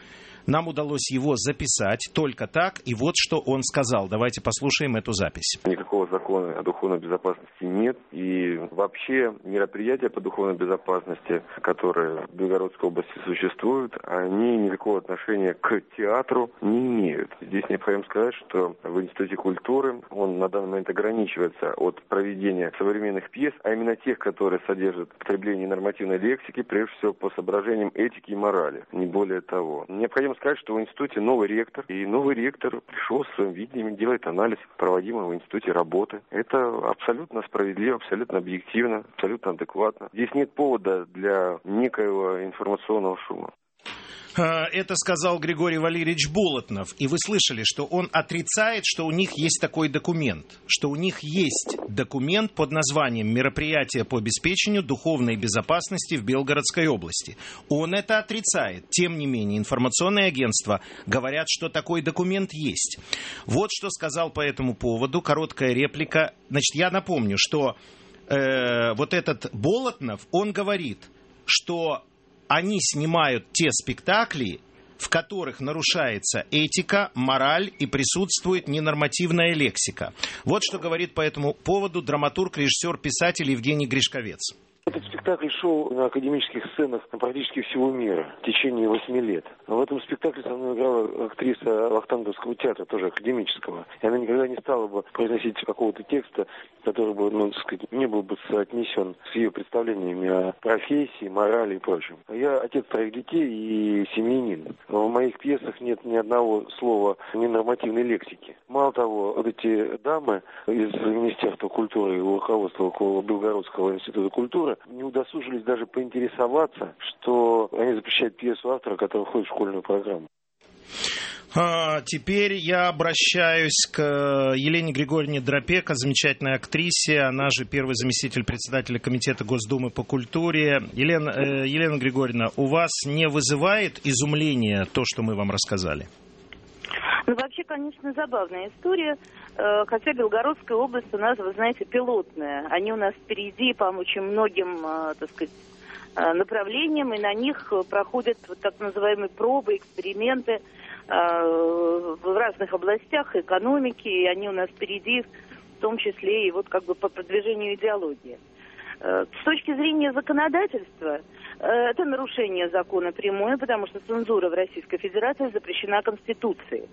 [SPEAKER 2] Нам удалось его записать только так, и вот что он сказал. Давайте послушаем эту запись.
[SPEAKER 17] Никакого закона о духовной безопасности нет, и вообще мероприятия по духовной безопасности, которые в Белгородской области существуют, они никакого отношения к театру не имеют. Здесь необходимо сказать, что в Институте культуры он на данный момент ограничивается от проведения современных пьес, а именно тех, которые содержат потребление нормативной лексики, прежде всего по соображениям этики и морали, не более того. Необходимо сказать, что в институте новый ректор, и новый ректор пришел с своим видением, делает анализ проводимой в институте работы. Это абсолютно справедливо, абсолютно объективно, абсолютно адекватно. Здесь нет повода для некоего информационного шума.
[SPEAKER 2] Это сказал Григорий Валерьевич Болотнов. И вы слышали, что он отрицает, что у них есть такой документ. Что у них есть документ под названием «Мероприятие по обеспечению духовной безопасности в Белгородской области». Он это отрицает. Тем не менее, информационные агентства говорят, что такой документ есть. Вот что сказал по этому поводу. Короткая реплика. Значит, я напомню, что э, вот этот Болотнов, он говорит, что они снимают те спектакли, в которых нарушается этика, мораль и присутствует ненормативная лексика. Вот что говорит по этому поводу драматург, режиссер, писатель Евгений Гришковец.
[SPEAKER 17] Этот спектакль шел на академических сценах практически всего мира в течение восьми лет. В этом спектакле со мной играла актриса Вахтанговского театра, тоже академического. И она никогда не стала бы произносить какого-то текста, который бы, ну, так сказать, не был бы соотнесен с ее представлениями о профессии, морали и прочем. Я отец троих детей и семьянин. В моих пьесах нет ни одного слова ненормативной лексики. Мало того, вот эти дамы из Министерства культуры и руководства Белгородского института культуры не удосужились даже поинтересоваться, что они запрещают пьесу автора, которая входит в школьную программу.
[SPEAKER 2] А, теперь я обращаюсь к Елене Григорьевне Дропеко, замечательной актрисе, она же первый заместитель председателя Комитета Госдумы по культуре. Елена, э, Елена Григорьевна, у вас не вызывает изумления то, что мы вам рассказали?
[SPEAKER 18] Ну, вообще, конечно, забавная история, хотя Белгородская область у нас, вы знаете, пилотная. Они у нас впереди по очень многим, так сказать, направлениям, и на них проходят вот так называемые пробы, эксперименты в разных областях экономики, и они у нас впереди, в том числе и вот как бы по продвижению идеологии. С точки зрения законодательства, это нарушение закона прямое, потому что цензура в Российской Федерации запрещена Конституцией.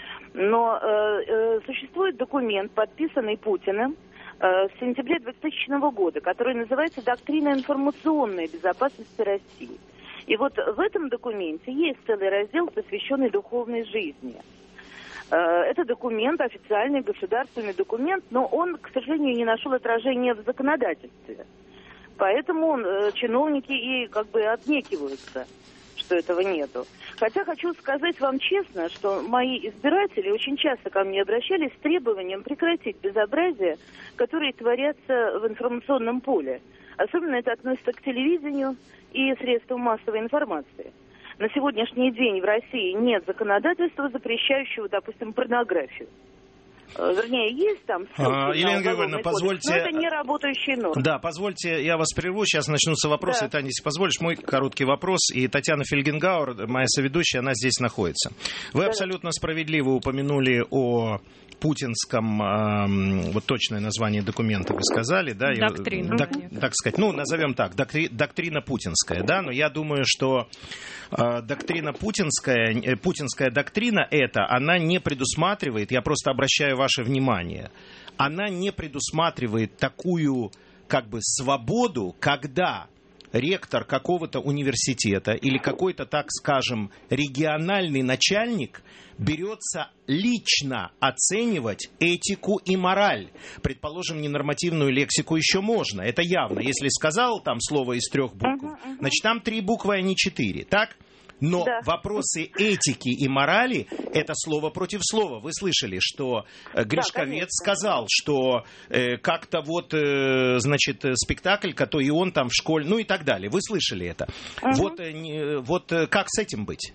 [SPEAKER 18] Но э, э, существует документ, подписанный Путиным э, в сентябре двухтысячного года, который называется «Доктрина информационной безопасности России». И вот в этом документе есть целый раздел, посвященный духовной жизни. Э, это документ, официальный государственный документ, но он, к сожалению, не нашел отражения в законодательстве. Поэтому он, э, чиновники и как бы отнекиваются, что этого нету. Хотя хочу сказать вам честно, что мои избиратели очень часто ко мне обращались с требованием прекратить безобразия, которые творятся в информационном поле. Особенно это относится к телевидению и средствам массовой информации. На сегодняшний день в России нет законодательства, запрещающего, допустим, порнографию. Вернее, есть там ссылки
[SPEAKER 2] а,
[SPEAKER 18] на
[SPEAKER 2] Елена Григорьевна, позвольте...
[SPEAKER 18] но это не работающие нормы.
[SPEAKER 2] Да, позвольте, я вас прерву, сейчас начнутся вопросы. Да. Таня, если позволишь, мой короткий вопрос. И Татьяна Фельгенгауэр, моя соведущая, она здесь находится. Вы да. абсолютно справедливо упомянули о путинском, э, вот точное название документа вы сказали, да?
[SPEAKER 3] Доктрина.
[SPEAKER 2] Док, так сказать, ну, назовем так, доктри, доктрина путинская, да, но я думаю, что э, доктрина путинская, э, путинская доктрина эта, она не предусматривает, я просто обращаю ваше внимание, она не предусматривает такую, как бы, свободу, когда ректор какого-то университета или какой-то, так скажем, региональный начальник берется лично оценивать этику и мораль. Предположим, ненормативную лексику еще можно, это явно. Если сказал там слово из трех букв, uh-huh, uh-huh. значит, там три буквы, а не четыре, так? Но да. вопросы этики и морали – это слово против слова. Вы слышали, что Гришковец да, сказал, что э, как-то вот, э, значит, спектакль, который и он там в школе, ну и так далее. Вы слышали это. Угу. Вот, э, вот э, как с этим быть?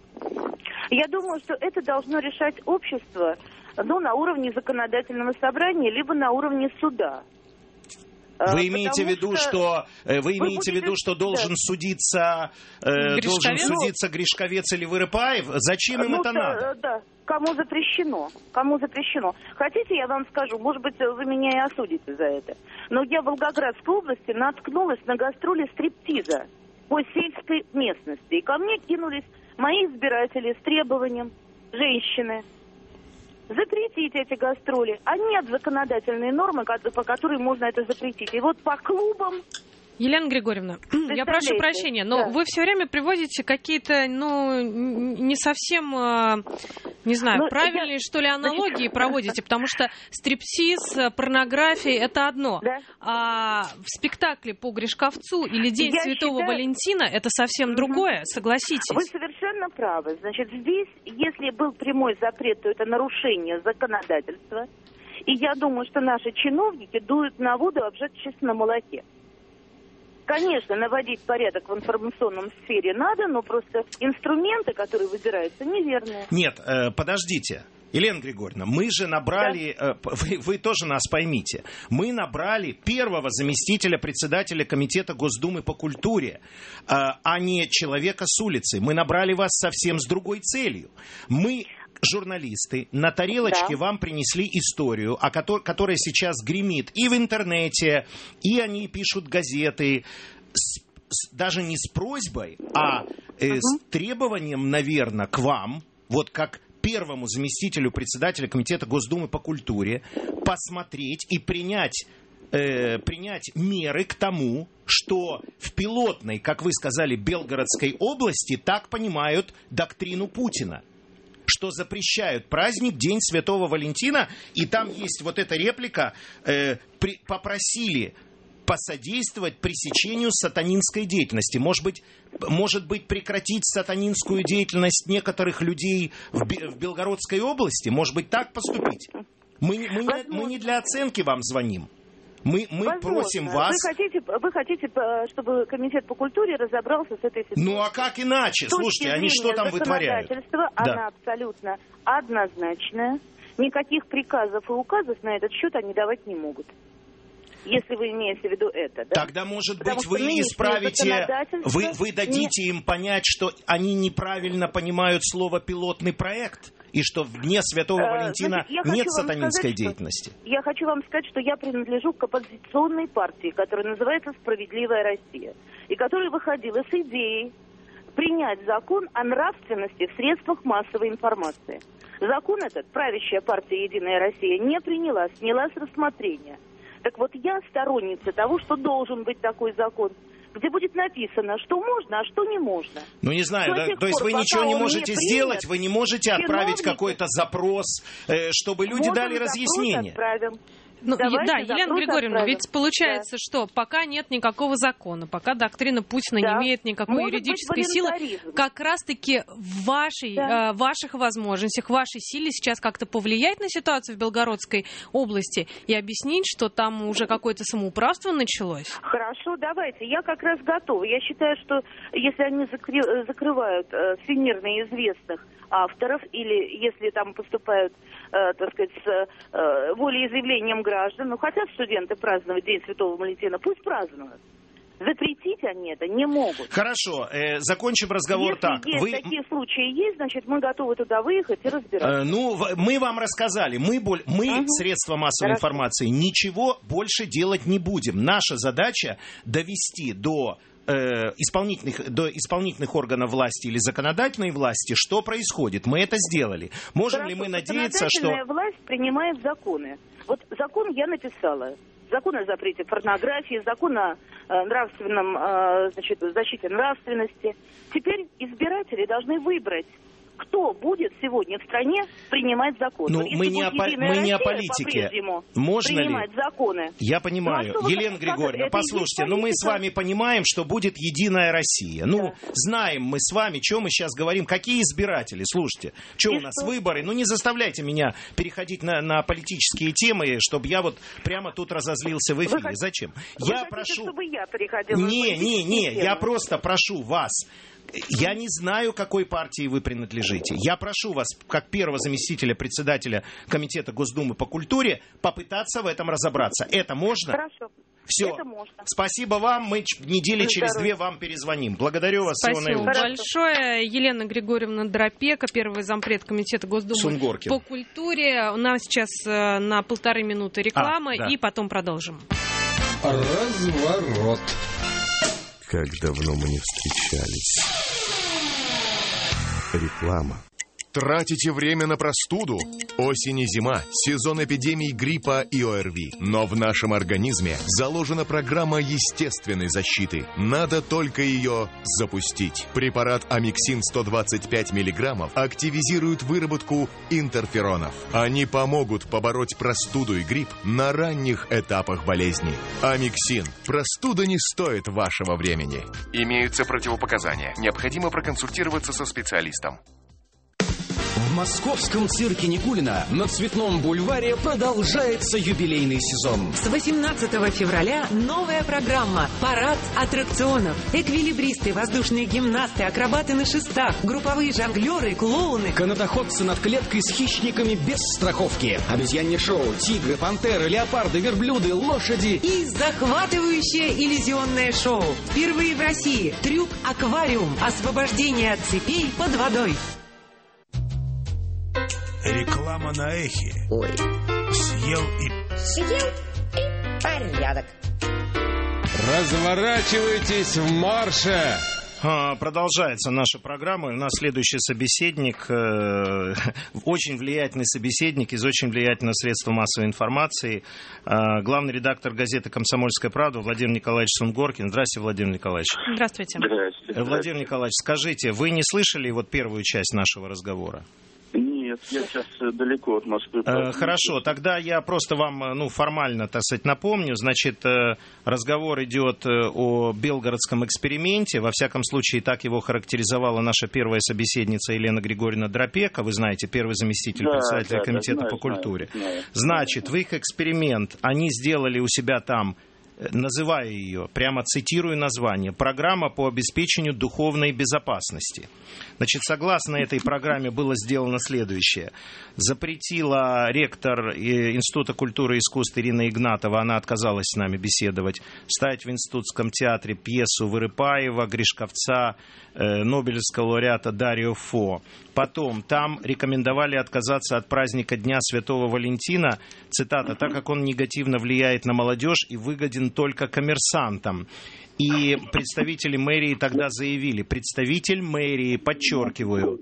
[SPEAKER 18] Я думаю, что это должно решать общество, ну, на уровне законодательного собрания, либо на уровне суда.
[SPEAKER 2] Вы имеете в виду, что, что вы имеете в виду, что должен да. судиться э, должен судиться Гришковец или Вырыпаев? Зачем им ну, это да, надо?
[SPEAKER 18] Да, кому запрещено? Кому запрещено? Хотите, я вам скажу, может быть, вы меня и осудите за это. Но я в Волгоградской области наткнулась на гастроли стриптиза по сельской местности. И ко мне кинулись мои избиратели с требованием, женщины, запретить эти гастроли. А нет законодательной нормы, по которой можно это запретить. И вот по клубам...
[SPEAKER 3] Елена Григорьевна, я прошу прощения, но да. вы все время приводите какие-то, ну, не совсем, не знаю, ну, правильные, я... что ли, аналогии Значит... проводите, потому что стриптиз, порнография – это одно, да. а в спектакле по Гришковцу или День я Святого считаю... Валентина – это совсем угу. другое, согласитесь.
[SPEAKER 18] Вы совершенно правы. Значит, здесь, если был прямой запрет, то это нарушение законодательства, и я думаю, что наши чиновники дуют на воду, обжегшись на молоке. Конечно, наводить порядок в информационном сфере надо, но просто инструменты, которые выбираются, неверные.
[SPEAKER 2] Нет, э, подождите. Елена Григорьевна, мы же набрали, да. э, вы, вы тоже нас поймите, мы набрали первого заместителя председателя комитета Госдумы по культуре, э, а не человека с улицы. Мы набрали вас совсем с другой целью. Мы... Журналисты на тарелочке да. вам принесли историю, о которой, которая сейчас гремит и в интернете, и они пишут газеты, с, с, даже не с просьбой, а э, uh-huh. с требованием, наверное, к вам, вот как первому заместителю председателя комитета Госдумы по культуре, посмотреть и принять, э, принять меры к тому, что в пилотной, как вы сказали, Белгородской области так понимают доктрину Путина, что запрещают праздник День Святого Валентина, и там есть вот эта реплика, э, при, попросили посодействовать пресечению сатанинской деятельности. Может быть, может быть, прекратить сатанинскую деятельность некоторых людей в, в Белгородской области? Может быть, так поступить? Мы, мы, не, мы не для оценки вам звоним. Мы, мы просим вас...
[SPEAKER 18] Вы хотите, вы хотите, чтобы комитет по культуре разобрался с этой ситуацией?
[SPEAKER 2] Ну а как иначе? Слушайте, они что там вытворяют?
[SPEAKER 18] Она
[SPEAKER 2] да.
[SPEAKER 18] абсолютно однозначная. Никаких приказов и указов на этот счет они давать не могут. Если вы имеете в виду это, да?
[SPEAKER 2] Тогда, может Потому быть, вы исправите, вы, вы дадите не... им понять, что они неправильно понимают слово «пилотный проект», и что в Дне Святого а, Валентина значит, нет сатанинской сказать, деятельности.
[SPEAKER 18] Что, я хочу вам сказать, что я принадлежу к оппозиционной партии, которая называется «Справедливая Россия», и которая выходила с идеей принять закон о нравственности в средствах массовой информации. Закон этот правящая партия «Единая Россия» не приняла, сняла с рассмотрения. Так вот, я сторонница того, что должен быть такой закон, где будет написано, что можно, а что не можно.
[SPEAKER 2] Ну, не знаю, да, то есть вы ничего не можете не сделать, принят, вы не можете отправить какой-то запрос, э, чтобы люди дали разъяснение.
[SPEAKER 18] Отправим.
[SPEAKER 3] Ну, да, Елена Григорьевна, отправим. Ведь получается, да. что пока нет никакого закона, пока доктрина Путина да. не имеет никакой Может юридической силы, как раз-таки в вашей, да. э, ваших возможностях, в вашей силе сейчас как-то повлиять на ситуацию в Белгородской области и объяснить, что там уже какое-то самоуправство началось?
[SPEAKER 18] Хорошо, давайте. Я как раз готова. Я считаю, что если они закры- закрывают э, всемирно известных авторов, или если там поступают, э, так сказать, с э, волеизъявлением граждан, ну, хотят студенты праздновать День Святого Валентина, пусть празднуют. Запретить они это не могут.
[SPEAKER 2] Хорошо, э, закончим разговор
[SPEAKER 18] Если
[SPEAKER 2] так.
[SPEAKER 18] Если
[SPEAKER 2] Вы...
[SPEAKER 18] такие случаи есть, значит, мы готовы туда выехать и разбираться.
[SPEAKER 2] Э, ну, мы вам рассказали, мы, боль... мы угу. средства массовой Хорошо. информации, ничего больше делать не будем. Наша задача довести до... Исполнительных, до исполнительных органов власти или законодательной власти, что происходит. Мы это сделали. Можем
[SPEAKER 18] Хорошо,
[SPEAKER 2] ли мы надеяться, что...
[SPEAKER 18] Законодательная власть принимает законы. Вот закон я написала. Закон о запрете порнографии, закон о э, нравственном, э, значит, защите нравственности. Теперь избиратели должны выбрать, кто будет сегодня в стране принимать законы.
[SPEAKER 2] Ну, мы не, о, мы не о политике. Можно ли?
[SPEAKER 18] Законы.
[SPEAKER 2] Я понимаю. Ну, а Елена Григорьевна, послушайте, ну мы с вами понимаем, что будет Единая Россия. Ну, да. знаем мы с вами, что мы сейчас говорим. Какие избиратели? Слушайте, что у нас что? выборы? Ну, не заставляйте меня переходить на, на политические темы, чтобы я вот прямо тут разозлился в эфире. Вы Зачем?
[SPEAKER 18] Вы
[SPEAKER 2] я
[SPEAKER 18] хотите,
[SPEAKER 2] прошу...
[SPEAKER 18] чтобы я переходила
[SPEAKER 2] не,
[SPEAKER 18] на
[SPEAKER 2] не, не,
[SPEAKER 18] темы?
[SPEAKER 2] я просто прошу вас. Я не знаю, какой партии вы принадлежите. Я прошу вас, как первого заместителя председателя Комитета Госдумы по культуре, попытаться в этом разобраться. Это можно?
[SPEAKER 18] Хорошо.
[SPEAKER 2] Все.
[SPEAKER 18] Это можно.
[SPEAKER 2] Спасибо вам. Мы ч- недели
[SPEAKER 18] Будь
[SPEAKER 2] через
[SPEAKER 18] здоровы.
[SPEAKER 2] две вам перезвоним. Благодарю вас. Всего
[SPEAKER 3] Спасибо
[SPEAKER 2] наилучшего.
[SPEAKER 3] большое. Елена Григорьевна Драпека, первый зампред комитета Госдумы
[SPEAKER 2] Сунгоркин.
[SPEAKER 3] по культуре. У нас сейчас э, на полторы минуты реклама,
[SPEAKER 2] А, да.
[SPEAKER 3] и потом продолжим.
[SPEAKER 4] Разворот.
[SPEAKER 9] Как давно мы не встречались. Реклама.
[SPEAKER 19] Тратите время на простуду? Осень и зима – сезон эпидемий гриппа и ОРВИ. Но в нашем организме заложена программа естественной защиты. Надо только ее запустить. Препарат Амиксин сто двадцать пять миллиграммов активизирует выработку интерферонов. Они помогут побороть простуду и грипп на ранних этапах болезни. Амиксин. Простуда не стоит вашего времени.
[SPEAKER 20] Имеются противопоказания. Необходимо проконсультироваться со специалистом.
[SPEAKER 21] В московском цирке Никулина на Цветном бульваре продолжается юбилейный сезон.
[SPEAKER 10] С восемнадцатого февраля новая программа «Парад аттракционов». Эквилибристы, воздушные гимнасты, акробаты на шестах, групповые жонглеры, клоуны.
[SPEAKER 21] Канатоходцы над клеткой с хищниками без страховки. Обезьянье шоу, тигры, пантеры, леопарды, верблюды, лошади.
[SPEAKER 10] И захватывающее иллюзионное шоу. Впервые в России. Трюк-аквариум. Освобождение от цепей под водой.
[SPEAKER 5] Реклама на эхе.
[SPEAKER 12] Ой.
[SPEAKER 5] Съел и...
[SPEAKER 12] Съел и порядок.
[SPEAKER 4] Разворачивайтесь в марше!
[SPEAKER 2] Продолжается наша программа. У нас следующий собеседник, э, очень влиятельный собеседник из очень влиятельного средства массовой информации, э, главный редактор газеты «Комсомольская правда» Владимир Николаевич Сунгоркин. Здравствуйте, Владимир Николаевич.
[SPEAKER 3] Здравствуйте.
[SPEAKER 11] Здравствуйте.
[SPEAKER 2] Владимир Николаевич, скажите, вы не слышали вот первую часть нашего разговора?
[SPEAKER 11] Нет, я сейчас далеко от Москвы.
[SPEAKER 2] Э, хорошо, тогда я просто вам, ну, формально, так сказать, напомню. Значит, э, разговор идет э, о белгородском эксперименте. Во всяком случае, так его характеризовала наша первая собеседница Елена Григорьевна Драпека. Вы знаете, первый заместитель
[SPEAKER 11] Да,
[SPEAKER 2] председателя
[SPEAKER 11] да,
[SPEAKER 2] комитета
[SPEAKER 11] да, знаю,
[SPEAKER 2] по культуре.
[SPEAKER 11] знаю, знаю.
[SPEAKER 2] Значит, в их эксперимент они сделали у себя там, называю ее, прямо цитирую название, «Программа по обеспечению духовной безопасности». Значит, согласно этой программе было сделано следующее. Запретила ректор Института культуры и искусств Ирина Игнатова, она отказалась с нами беседовать, ставить в Институтском театре пьесу Вырыпаева, Гришковца, э, Нобелевского лауреата Дарио Фо. Потом там рекомендовали отказаться от праздника Дня Святого Валентина, цитата, «так как он негативно влияет на молодежь и выгоден только коммерсантам». И представители мэрии тогда заявили, представитель мэрии, подчеркиваю,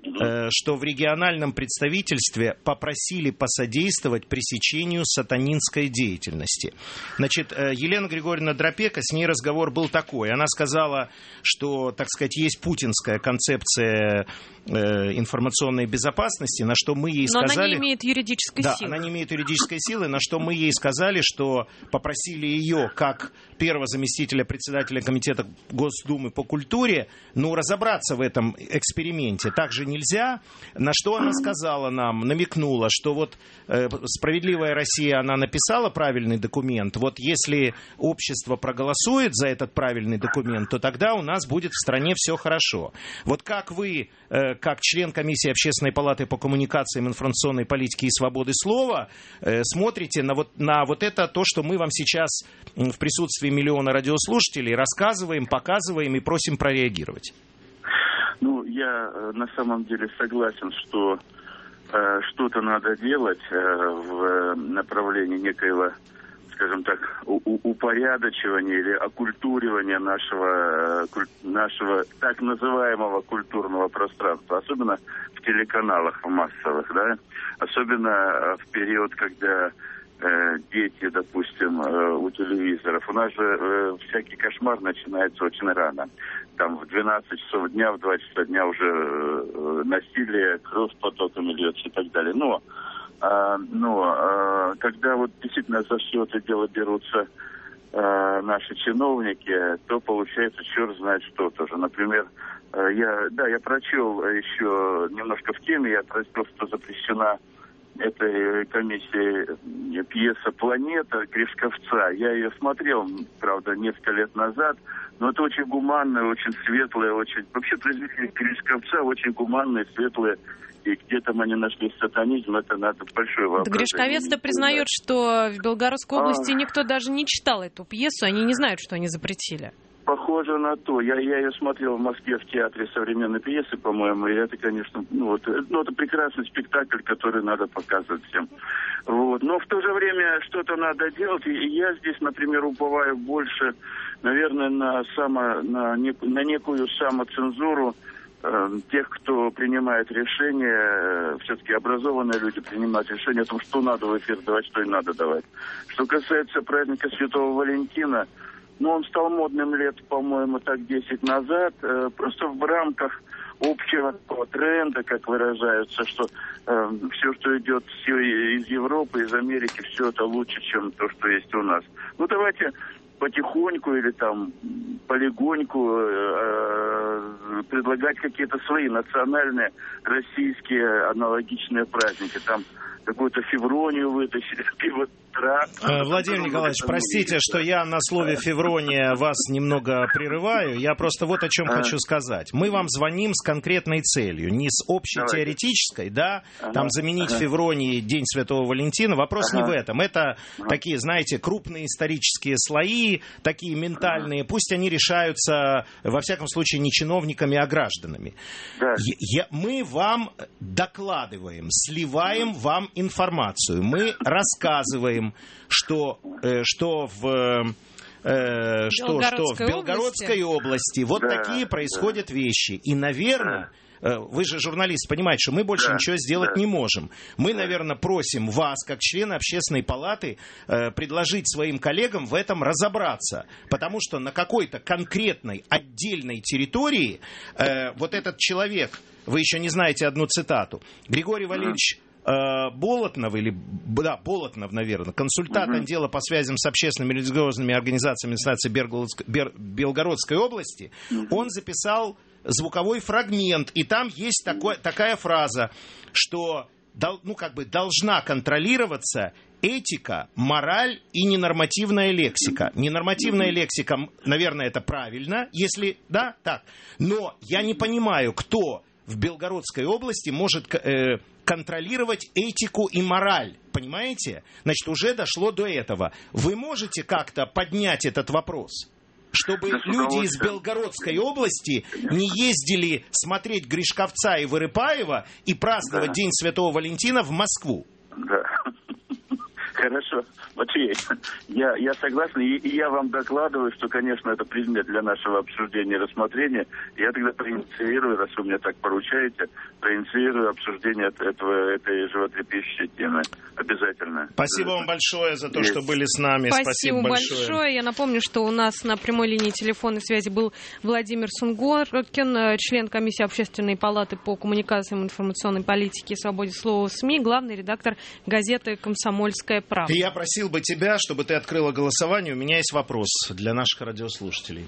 [SPEAKER 2] что в региональном представительстве попросили посодействовать пресечению сатанинской деятельности. Значит, Елена Григорьевна Драпека, с ней разговор был такой. Она сказала, что, так сказать, есть путинская концепция информационной безопасности, на что мы ей
[SPEAKER 3] Но
[SPEAKER 2] сказали...
[SPEAKER 3] она не имеет юридической
[SPEAKER 2] да,
[SPEAKER 3] силы.
[SPEAKER 2] она не имеет юридической силы, на что мы ей сказали, что попросили ее, как первого заместителя председателя комитета Госдумы по культуре, ну, разобраться в этом эксперименте. Так же нельзя. На что она сказала нам, намекнула, что вот э, «Справедливая Россия», она написала правильный документ. Вот если общество проголосует за этот правильный документ, то тогда у нас будет в стране все хорошо. Вот как вы, э, как член комиссии Общественной палаты по коммуникациям, информационной политике и свободы слова, э, смотрите на вот, на вот это то, что мы вам сейчас в присутствии миллиона радиослушателей рассказываем, показываем и просим прореагировать?
[SPEAKER 11] Ну, я э, на самом деле согласен, что э, что-то надо делать э, в направлении некоего, скажем так, у- упорядочивания или окультуривания нашего, э, куль- нашего так называемого культурного пространства, особенно в телеканалах массовых, да, особенно э, в период, когда э, дети, допустим, э, у телевизоров. У нас же э, всякий кошмар начинается очень рано. Там в двенадцать часов дня, в два часа дня уже э, насилие, кровь потоками льется и так далее. Но, э, но э, когда вот действительно за все это дело берутся э, наши чиновники, то получается черт знает что тоже. Например, э, я, да, я прочел еще немножко в теме, я прочел, что запрещена
[SPEAKER 8] этой комиссии пьеса «Планета» Гришковца. Я ее смотрел, правда, несколько лет назад, но это очень гуманная, очень светлая, очень... Вообще, произведения Гришковца очень гуманные, светлые. И где там они нашли сатанизм, это надо большой вопрос.
[SPEAKER 3] Гришковец-то признает, что в Белгородской области а... никто даже не читал эту пьесу, они не знают, что они запретили.
[SPEAKER 8] Похоже на то. Я, я ее смотрел в Москве в театре современной пьесы, по-моему, и это, конечно, ну, вот, ну, это прекрасный спектакль, который надо показывать всем. Вот. Но в то же время что-то надо делать, и я здесь, например, уповаю больше, наверное, на, само, на, нек, на некую самоцензуру э, тех, кто принимает решения, э, все-таки образованные люди принимают решения о том, что надо в эфир давать, что не надо давать. Что касается праздника Святого Валентина, ну, он стал модным лет, по-моему, так десять назад, э, просто в рамках общего тренда, как выражаются, что э, все, что идет все из Европы, из Америки, все это лучше, чем то, что есть у нас. Ну, давайте потихоньку или там полегоньку э, предлагать какие-то свои национальные, российские аналогичные праздники. Там какую-то февронию вытащили, пиво трак.
[SPEAKER 2] Владимир Николаевич, простите, что я на слове феврония вас немного прерываю. Я просто вот о чем а. хочу сказать. Мы вам звоним с конкретной целью, не с общей Давайте. теоретической, да, ага. там заменить ага. февронии День Святого Валентина. Вопрос ага. не в этом. Это ага. такие, знаете, крупные исторические слои, такие ментальные. Ага. Пусть они решаются, во всяком случае, не чиновниками, а гражданами. Да. Я, мы вам докладываем, сливаем ага. вам информацию. Мы рассказываем, что, э, что в... Э, что, что в Белгородской области, области вот да, такие происходят да. вещи. И, наверное, э, вы же журналист, понимаете, что мы больше да, ничего сделать да. не можем. Мы, наверное, просим вас, как члена Общественной палаты, э, предложить своим коллегам в этом разобраться. Потому что на какой-то конкретной, отдельной территории э, вот этот человек, вы еще не знаете одну цитату, Григорий Валерьевич Болотнов, или, да, Болотнов, наверное, консультант uh-huh. отдела по связям с общественными религиозными организациями администрации Белгородской, Белгородской области, uh-huh. он записал звуковой фрагмент, и там есть такой, такая фраза, что ну, как бы должна контролироваться этика, мораль и ненормативная лексика. Ненормативная лексика, наверное, это правильно, если, да, так. Но я не понимаю, кто в Белгородской области может э, контролировать этику и мораль. Понимаете? Значит, уже дошло до этого. Вы можете как-то поднять этот вопрос? Чтобы люди из Белгородской области не ездили смотреть Гришковца и Вырыпаева и праздновать да. День Святого Валентина в Москву.
[SPEAKER 8] Да. Хорошо. Матвей, я, я согласен, и, и я вам докладываю, что, конечно, это предмет для нашего обсуждения и рассмотрения. Я тогда проинициирую, раз вы мне так поручаете, проинициирую обсуждение этого, этой животрепещущей темы. Обязательно.
[SPEAKER 2] Спасибо вам большое за то, Есть. что были с нами.
[SPEAKER 3] Спасибо,
[SPEAKER 2] Спасибо большое.
[SPEAKER 3] большое. Я напомню, что у нас на прямой линии телефонной связи был Владимир Сунгоркин, член комиссии Общественной палаты по коммуникациям, информационной политике и свободе слова в СМИ, главный редактор газеты «Комсомольская правда».
[SPEAKER 2] И я просил бы тебя, чтобы ты открыла голосование. У меня есть вопрос для наших радиослушателей.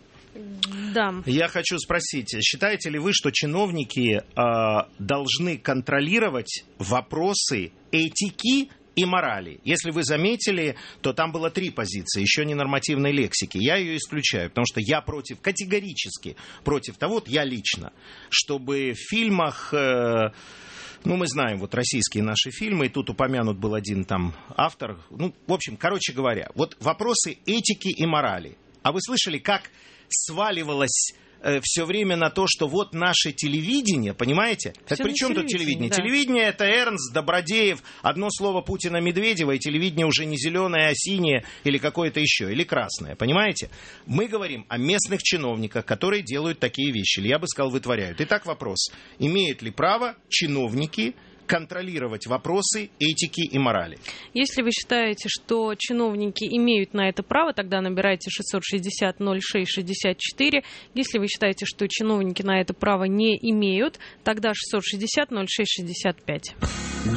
[SPEAKER 3] Да.
[SPEAKER 2] Я хочу спросить, считаете ли вы, что чиновники э, должны контролировать вопросы этики и морали? Если вы заметили, то там было три позиции, еще не нормативной лексики. Я ее исключаю, потому что я против, категорически против того, вот я лично, чтобы в фильмах... Э, Ну, мы знаем, вот российские наши фильмы, и тут упомянут был один там автор. Ну, в общем, короче говоря, вот вопросы этики и морали. А вы слышали, как сваливалось э, все время на то, что вот наше телевидение, понимаете? Так при чем тут телевидение? Да. Телевидение — это Эрнст, Добродеев, одно слово Путина-Медведева, и телевидение уже не зеленое, а синее или какое-то еще, или красное, понимаете? Мы говорим о местных чиновниках, которые делают такие вещи, или я бы сказал, вытворяют. Итак, вопрос. Имеют ли право чиновники контролировать вопросы этики и морали?
[SPEAKER 3] Если вы считаете, что чиновники имеют на это право, тогда набирайте шестьсот шестьдесят ноль шесть шестьдесят четыре. Если вы считаете, что чиновники на это право не имеют, тогда шестьсот шестьдесят ноль шесть шестьдесят пять.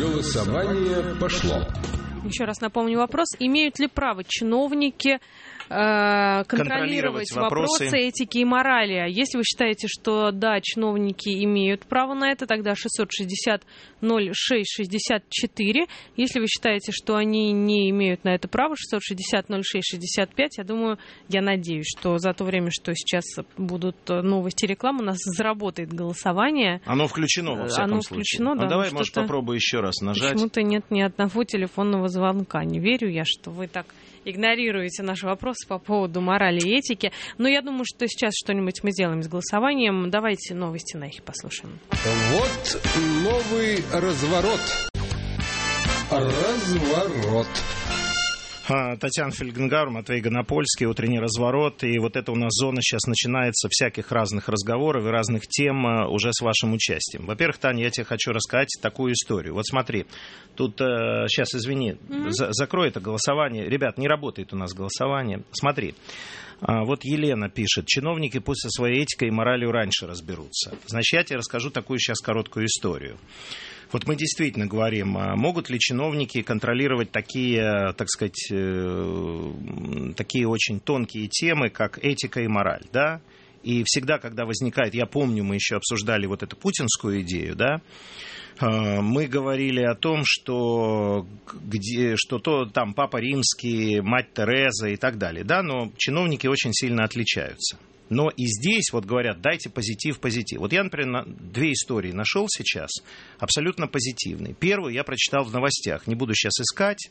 [SPEAKER 4] Голосование пошло.
[SPEAKER 3] Еще раз напомню вопрос. Имеют ли право чиновники контролировать, контролировать вопросы. вопросы этики и морали. Если вы считаете, что да, чиновники имеют право на это, тогда шестьсот шестьдесят ноль шесть шестьдесят четыре. Если вы считаете, что они не имеют на это права, шестьсот шестьдесят ноль шесть шестьдесят пять, я думаю, я надеюсь, что за то время, что сейчас будут новости и реклама, у нас заработает голосование.
[SPEAKER 2] Оно включено во всяком
[SPEAKER 3] Оно
[SPEAKER 2] случае.
[SPEAKER 3] включено, да.
[SPEAKER 2] Ну, давай, может, попробуй еще раз нажать.
[SPEAKER 3] Почему-то нет ни одного телефонного звонка. Не верю я, что вы так игнорируете наши вопросы по поводу морали и этики. Но я думаю, что сейчас что-нибудь мы сделаем с голосованием. Давайте новости на их послушаем.
[SPEAKER 4] Вот новый разворот. Разворот.
[SPEAKER 2] Татьяна Фельгенгауэр, Матвей Гонопольский, утренний разворот. И вот это у нас зона сейчас начинается всяких разных разговоров и разных тем уже с вашим участием. Во-первых, Таня, я тебе хочу рассказать такую историю. Вот смотри, тут, э, сейчас, извини, mm-hmm. за, закрой это голосование. Ребят, не работает у нас голосование. Смотри, а, вот Елена пишет, чиновники пусть со своей этикой и моралью раньше разберутся. Значит, я тебе расскажу такую сейчас короткую историю. Вот мы действительно говорим, могут ли чиновники контролировать такие, так сказать, такие очень тонкие темы, как этика и мораль, да? И всегда, когда возникает, я помню, мы еще обсуждали вот эту путинскую идею, да, мы говорили о том, что, где, что то там Папа Римский, мать Тереза и так далее, да, но чиновники очень сильно отличаются. Но и здесь вот говорят, дайте позитив, позитив. Вот я, например, две истории нашел сейчас, абсолютно позитивные. Первую я прочитал в новостях, не буду сейчас искать,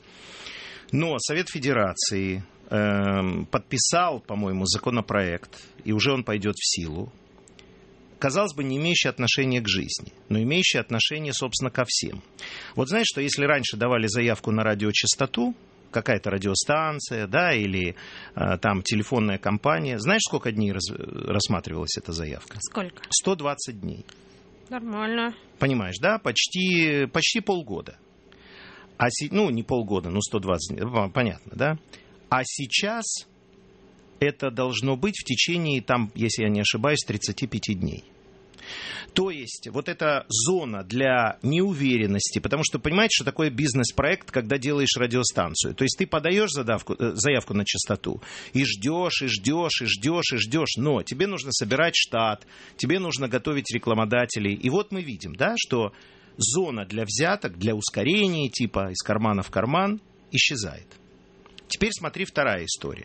[SPEAKER 2] но Совет Федерации э, подписал, по-моему, законопроект, и уже он пойдет в силу. Казалось бы, не имеющий отношения к жизни, но имеющий отношение, собственно, ко всем. Вот знаешь, что если раньше давали заявку на радиочастоту, какая-то радиостанция, да, или э, там телефонная компания. Знаешь, сколько дней раз, рассматривалась эта заявка?
[SPEAKER 3] Сколько?
[SPEAKER 2] сто двадцать дней.
[SPEAKER 3] Нормально.
[SPEAKER 2] Понимаешь, да? Почти, почти полгода. А си, ну, не полгода, но сто двадцать дней. Понятно, да? А сейчас это должно быть в течение, там, если я не ошибаюсь, тридцать пять дней. То есть вот эта зона для неуверенности, потому что понимаете, что такое бизнес-проект, когда делаешь радиостанцию. То есть ты подаешь задавку, заявку на частоту и ждешь, и ждешь, и ждешь, и ждешь, но тебе нужно собирать штат, тебе нужно готовить рекламодателей. И вот мы видим, да, что зона для взяток, для ускорения типа из кармана в карман исчезает. Теперь смотри, вторая история.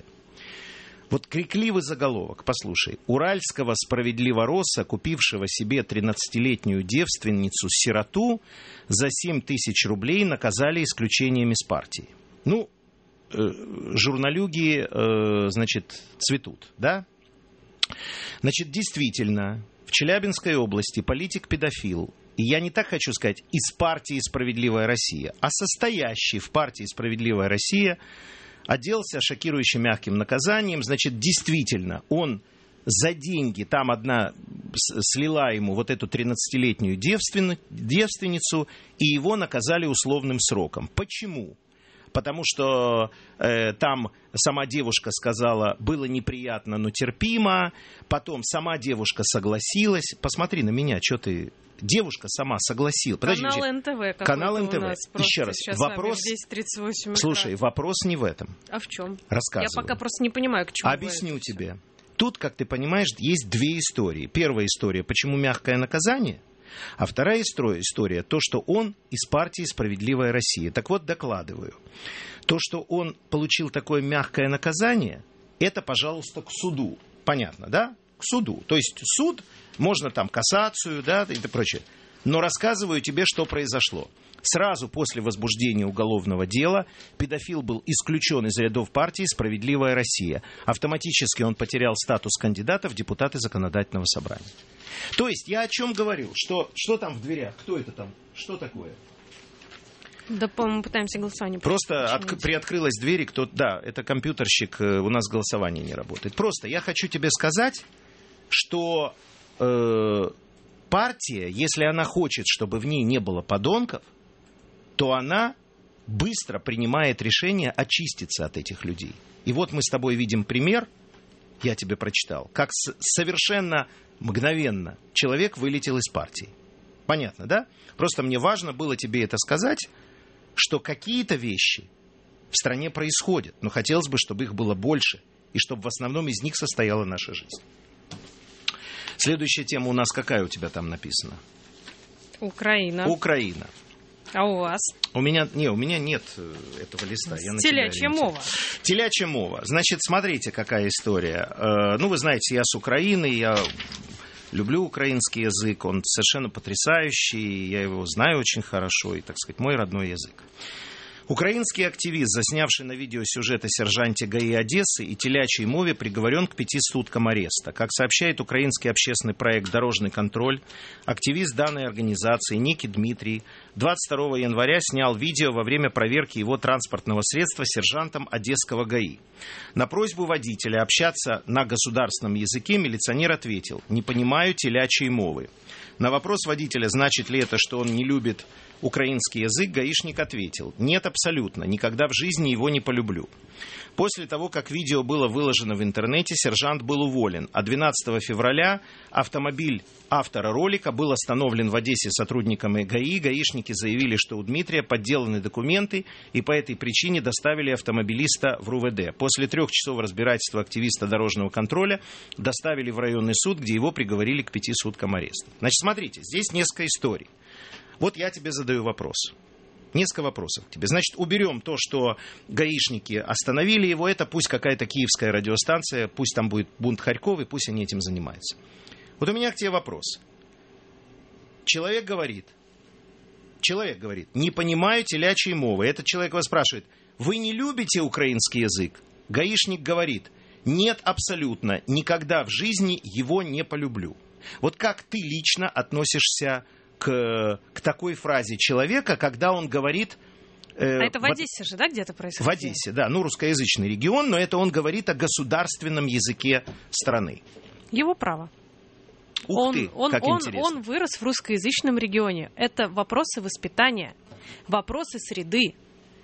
[SPEAKER 2] Вот крикливый заголовок, послушай. Уральского справедливороса, купившего себе тринадцатилетнюю девственницу-сироту, за семь тысяч рублей наказали исключением из партии. Ну, э, журналюги, э, значит, цветут, да? Значит, действительно, в Челябинской области политик-педофил, и я не так хочу сказать, из партии «Справедливая Россия», а состоящий в партии «Справедливая Россия», отделался шокирующе мягким наказанием. Значит, действительно, он за деньги, там одна слила ему вот эту тринадцатилетнюю девственницу, и его наказали условным сроком. Почему? Потому что э, там сама девушка сказала, было неприятно, но терпимо. Потом сама девушка согласилась. Посмотри на меня, что ты... Девушка сама согласилась.
[SPEAKER 3] Подожди, канал эн тэ вэ.
[SPEAKER 2] Канал эн тэ вэ. Еще раз. Вопрос... Слушай, вопрос не в этом.
[SPEAKER 3] А в чем?
[SPEAKER 2] Рассказываю.
[SPEAKER 3] Я пока просто не понимаю, к чему.
[SPEAKER 2] Объясню тебе. Тут, как ты понимаешь, есть две истории. Первая история, почему мягкое наказание. А вторая история, то, что он из партии «Справедливая Россия». Так вот, докладываю. То, что он получил такое мягкое наказание, это, пожалуйста, к суду. Понятно, да? К суду. То есть суд, можно там кассацию, да, и прочее. Но рассказываю тебе, что произошло. Сразу после возбуждения уголовного дела педофил был исключен из рядов партии «Справедливая Россия». Автоматически он потерял статус кандидата в депутаты законодательного собрания. То есть я о чем говорю? Что, что там в дверях? Кто это там? Что такое?
[SPEAKER 3] Да, по-моему, пытаемся голосование.
[SPEAKER 2] Просто от, приоткрылась дверь, и кто... Да, это компьютерщик, у нас голосование не работает. Просто я хочу тебе сказать, что э, партия, если она хочет, чтобы в ней не было подонков, то она быстро принимает решение очиститься от этих людей. И вот мы с тобой видим пример, я тебе прочитал, как с- совершенно мгновенно человек вылетел из партии. Понятно, да? Просто мне важно было тебе это сказать, что какие-то вещи в стране происходят, но хотелось бы, чтобы их было больше. и чтобы в основном из них состояла наша жизнь. Следующая тема у нас какая у тебя там написана?
[SPEAKER 3] Украина.
[SPEAKER 2] Украина.
[SPEAKER 3] А у вас?
[SPEAKER 2] У меня, не, у меня нет этого листа. Я
[SPEAKER 3] Телячья мова.
[SPEAKER 2] Телячья мова. Значит, смотрите, какая история. Э, ну, вы знаете, я с Украины, я люблю украинский язык, он совершенно потрясающий, я его знаю очень хорошо, и, так сказать, мой родной язык. Украинский активист, заснявший на видео сюжет о сержанте ГАИ Одессы и телячьей мове, приговорен к пяти суткам ареста. Как сообщает украинский общественный проект «Дорожный контроль», активист данной организации Ники Дмитрий двадцать второго января снял видео во время проверки его транспортного средства сержантом Одесского ГАИ. На просьбу водителя общаться на государственном языке милиционер ответил: «Не понимаю телячьей мовы». На вопрос водителя, значит ли это, что он не любит украинский язык, гаишник ответил: «Нет, абсолютно, никогда в жизни его не полюблю». После того, как видео было выложено в интернете, сержант был уволен, а двенадцатого февраля автомобиль автора ролика был остановлен в Одессе сотрудниками ГАИ. Гаишники заявили, что у Дмитрия подделаны документы, и по этой причине доставили автомобилиста в РУВД. После трех часов разбирательства активиста дорожного контроля доставили в районный суд, где его приговорили к пяти суткам ареста. Значит, смотрите, здесь несколько историй. Вот я тебе задаю вопрос. Несколько вопросов к тебе. Значит, уберем то, что гаишники остановили его. Это пусть какая-то киевская радиостанция, пусть там будет бунт Харьков, и пусть они этим занимаются. Вот у меня к тебе вопрос. Человек говорит, человек говорит, не понимаю телячьей мовы. Этот человек вас спрашивает, вы не любите украинский язык? Гаишник говорит, нет, абсолютно, никогда в жизни его не полюблю. Вот как ты лично относишься К, к такой фразе человека, когда он говорит...
[SPEAKER 3] Э, а это в Одессе в, же, да, где-то происходит?
[SPEAKER 2] В Одессе, да, ну, русскоязычный регион, но это он говорит о государственном языке страны.
[SPEAKER 3] Его право.
[SPEAKER 2] Ух
[SPEAKER 3] он,
[SPEAKER 2] ты,
[SPEAKER 3] он,
[SPEAKER 2] как
[SPEAKER 3] он,
[SPEAKER 2] интересно.
[SPEAKER 3] Он вырос в русскоязычном регионе. Это вопросы воспитания, вопросы среды.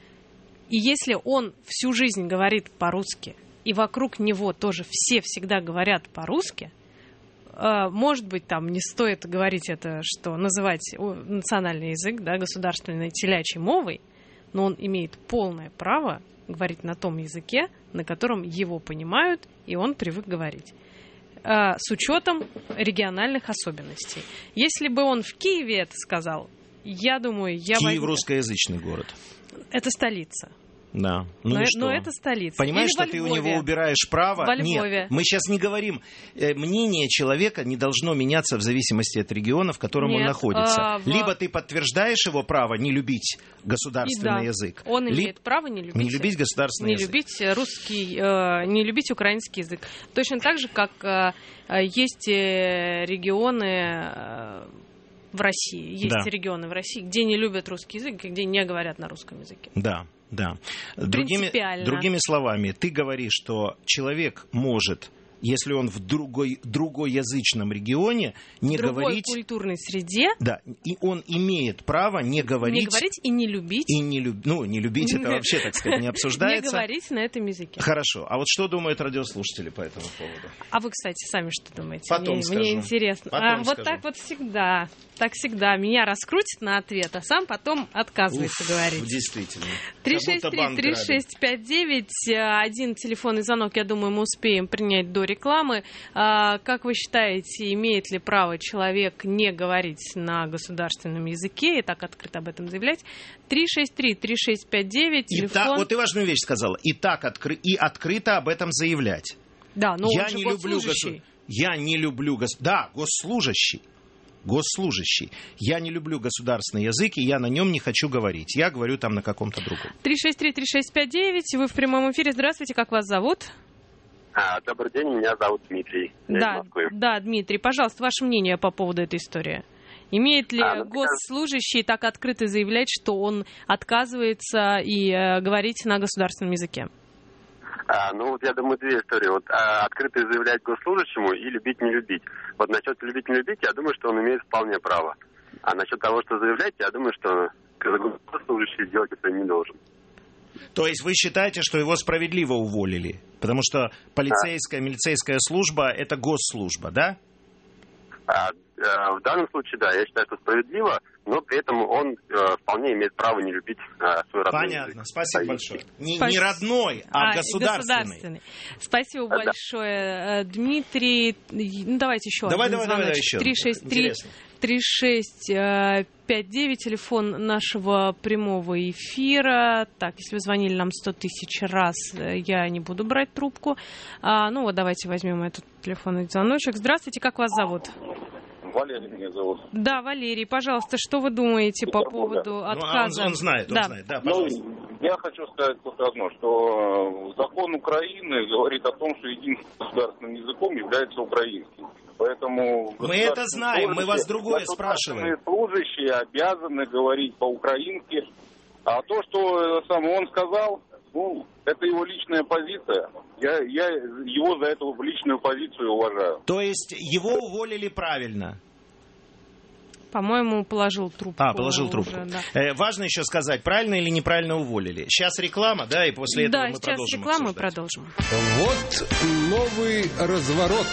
[SPEAKER 3] И если он всю жизнь говорит по-русски, и вокруг него тоже все всегда говорят по-русски, может быть, там не стоит говорить это, что называть национальный язык, да, государственной телячьей мовой, но он имеет полное право говорить на том языке, на котором его понимают, и он привык говорить, с учетом региональных особенностей. Если бы он в Киеве это сказал, я думаю, я...
[SPEAKER 2] Киев
[SPEAKER 3] возьму...
[SPEAKER 2] русскоязычный город.
[SPEAKER 3] Это столица.
[SPEAKER 2] Да. Ну
[SPEAKER 3] но,
[SPEAKER 2] и что?
[SPEAKER 3] но это столица.
[SPEAKER 2] Понимаешь,
[SPEAKER 3] Или
[SPEAKER 2] что ты у него убираешь право?
[SPEAKER 3] Во Львове.
[SPEAKER 2] Нет, мы сейчас не говорим. Э, мнение человека не должно меняться в зависимости от региона, в котором
[SPEAKER 3] Нет,
[SPEAKER 2] он находится.
[SPEAKER 3] А, в...
[SPEAKER 2] Либо ты подтверждаешь его право не любить государственный
[SPEAKER 3] да,
[SPEAKER 2] язык.
[SPEAKER 3] Он
[SPEAKER 2] Либо...
[SPEAKER 3] имеет право не любить,
[SPEAKER 2] не любить государственный
[SPEAKER 3] не
[SPEAKER 2] язык.
[SPEAKER 3] любить русский, э, не любить украинский язык. Точно так же, как э, есть регионы э, в России. Есть
[SPEAKER 2] да.
[SPEAKER 3] регионы в России, где не любят русский язык, и где не говорят на русском языке.
[SPEAKER 2] Да. Да. Другими, другими словами, ты говоришь, что человек может, если он в другой, другоязычном регионе, не
[SPEAKER 3] в другой
[SPEAKER 2] говорить...
[SPEAKER 3] В культурной среде.
[SPEAKER 2] Да, и он имеет право не говорить...
[SPEAKER 3] Не говорить и не любить.
[SPEAKER 2] И не люб... Ну, не любить, это вообще, так сказать, не обсуждается.
[SPEAKER 3] Не говорить на этом языке.
[SPEAKER 2] Хорошо. А вот что думают радиослушатели по этому поводу?
[SPEAKER 3] А вы, кстати, сами что думаете?
[SPEAKER 2] Потом
[SPEAKER 3] мне,
[SPEAKER 2] скажу.
[SPEAKER 3] Мне интересно.
[SPEAKER 2] Потом
[SPEAKER 3] а, вот
[SPEAKER 2] скажу.
[SPEAKER 3] так вот всегда. Так всегда. Меня раскрутит на ответ, а сам потом отказывается
[SPEAKER 2] Уф,
[SPEAKER 3] говорить.
[SPEAKER 2] Действительно.
[SPEAKER 3] три шесть три три шесть пять девять. Один телефонный звонок, я думаю, мы успеем принять до рекламы. А, как вы считаете, имеет ли право человек не говорить на государственном языке и так открыто об этом заявлять? три шесть три три шесть пять девять.
[SPEAKER 2] И
[SPEAKER 3] телефон.
[SPEAKER 2] так, вот ты важную вещь сказала. И так откры... и открыто об этом заявлять.
[SPEAKER 3] Да, но
[SPEAKER 2] я
[SPEAKER 3] он же
[SPEAKER 2] не люблю
[SPEAKER 3] госслужащий.
[SPEAKER 2] Я не люблю... Гос... Да, госслужащий. Госслужащий. Я не люблю государственный язык, и я на нем не хочу говорить. Я говорю там на каком-то другом.
[SPEAKER 3] три шесть три три шесть пять девять. Вы в прямом эфире. Здравствуйте, как вас зовут?
[SPEAKER 6] А, добрый день, меня зовут Дмитрий.
[SPEAKER 3] Да, да, Дмитрий, пожалуйста, ваше мнение по поводу этой истории. Имеет ли
[SPEAKER 6] а, ну,
[SPEAKER 3] госслужащий так открыто заявлять, что он отказывается и э, говорить на государственном языке?
[SPEAKER 6] А, ну, вот я думаю, две истории. Вот а, открыто заявлять госслужащему и любить не любить. Вот насчет любить не любить, я думаю, что он имеет вполне право. А насчет того, что заявлять, я думаю, что госслужащий делать это не должен.
[SPEAKER 2] То есть вы считаете, что его справедливо уволили? Потому что полицейская, милицейская служба – это госслужба, да?
[SPEAKER 6] А, э, в данном случае, да, я считаю, что справедливо, но при этом он э, вполне имеет право не любить э, свой родной язык.
[SPEAKER 2] Понятно, спасибо большое. Не,
[SPEAKER 3] Спасибо.
[SPEAKER 2] не родной, а,
[SPEAKER 3] а
[SPEAKER 2] государственный.
[SPEAKER 3] государственный. Спасибо
[SPEAKER 6] Да.
[SPEAKER 3] большое, Дмитрий. Ну, давайте еще
[SPEAKER 2] Давай,
[SPEAKER 3] один
[SPEAKER 2] давай, давай, давай
[SPEAKER 3] звоночек.
[SPEAKER 2] еще.
[SPEAKER 3] три шесть три
[SPEAKER 2] Интересно.
[SPEAKER 3] три шесть пять девять, телефон нашего прямого эфира. Так, если вы звонили нам сто тысяч раз, я не буду брать трубку. А, ну вот давайте возьмем этот телефонный звоночек. Здравствуйте, как вас зовут?
[SPEAKER 14] Валерий меня зовут.
[SPEAKER 3] Да, Валерий, пожалуйста, что вы думаете по поводу отказа?
[SPEAKER 2] Ну, он, он знает, он
[SPEAKER 3] да.
[SPEAKER 2] знает, да, пожалуйста.
[SPEAKER 14] Ну, я хочу сказать только одно, что закон Украины говорит о том, что единственным государственным языком является украинский. Поэтому
[SPEAKER 2] мы это знаем, мы вас другое спрашиваем.
[SPEAKER 14] Служащие обязаны говорить по-украински, а то, что сам он сказал, ну, это его личная позиция. Я, я его за эту личную позицию уважаю.
[SPEAKER 2] То есть его уволили правильно?
[SPEAKER 3] По-моему, положил трубку.
[SPEAKER 2] А, положил трубку.
[SPEAKER 3] Уже, да.
[SPEAKER 2] э, важно еще сказать, правильно или неправильно уволили. Сейчас реклама, да, и после этого
[SPEAKER 3] да,
[SPEAKER 2] мы
[SPEAKER 3] сейчас
[SPEAKER 2] продолжим
[SPEAKER 3] реклама и
[SPEAKER 2] обсуждать.
[SPEAKER 3] продолжим.
[SPEAKER 4] Вот новый разворот.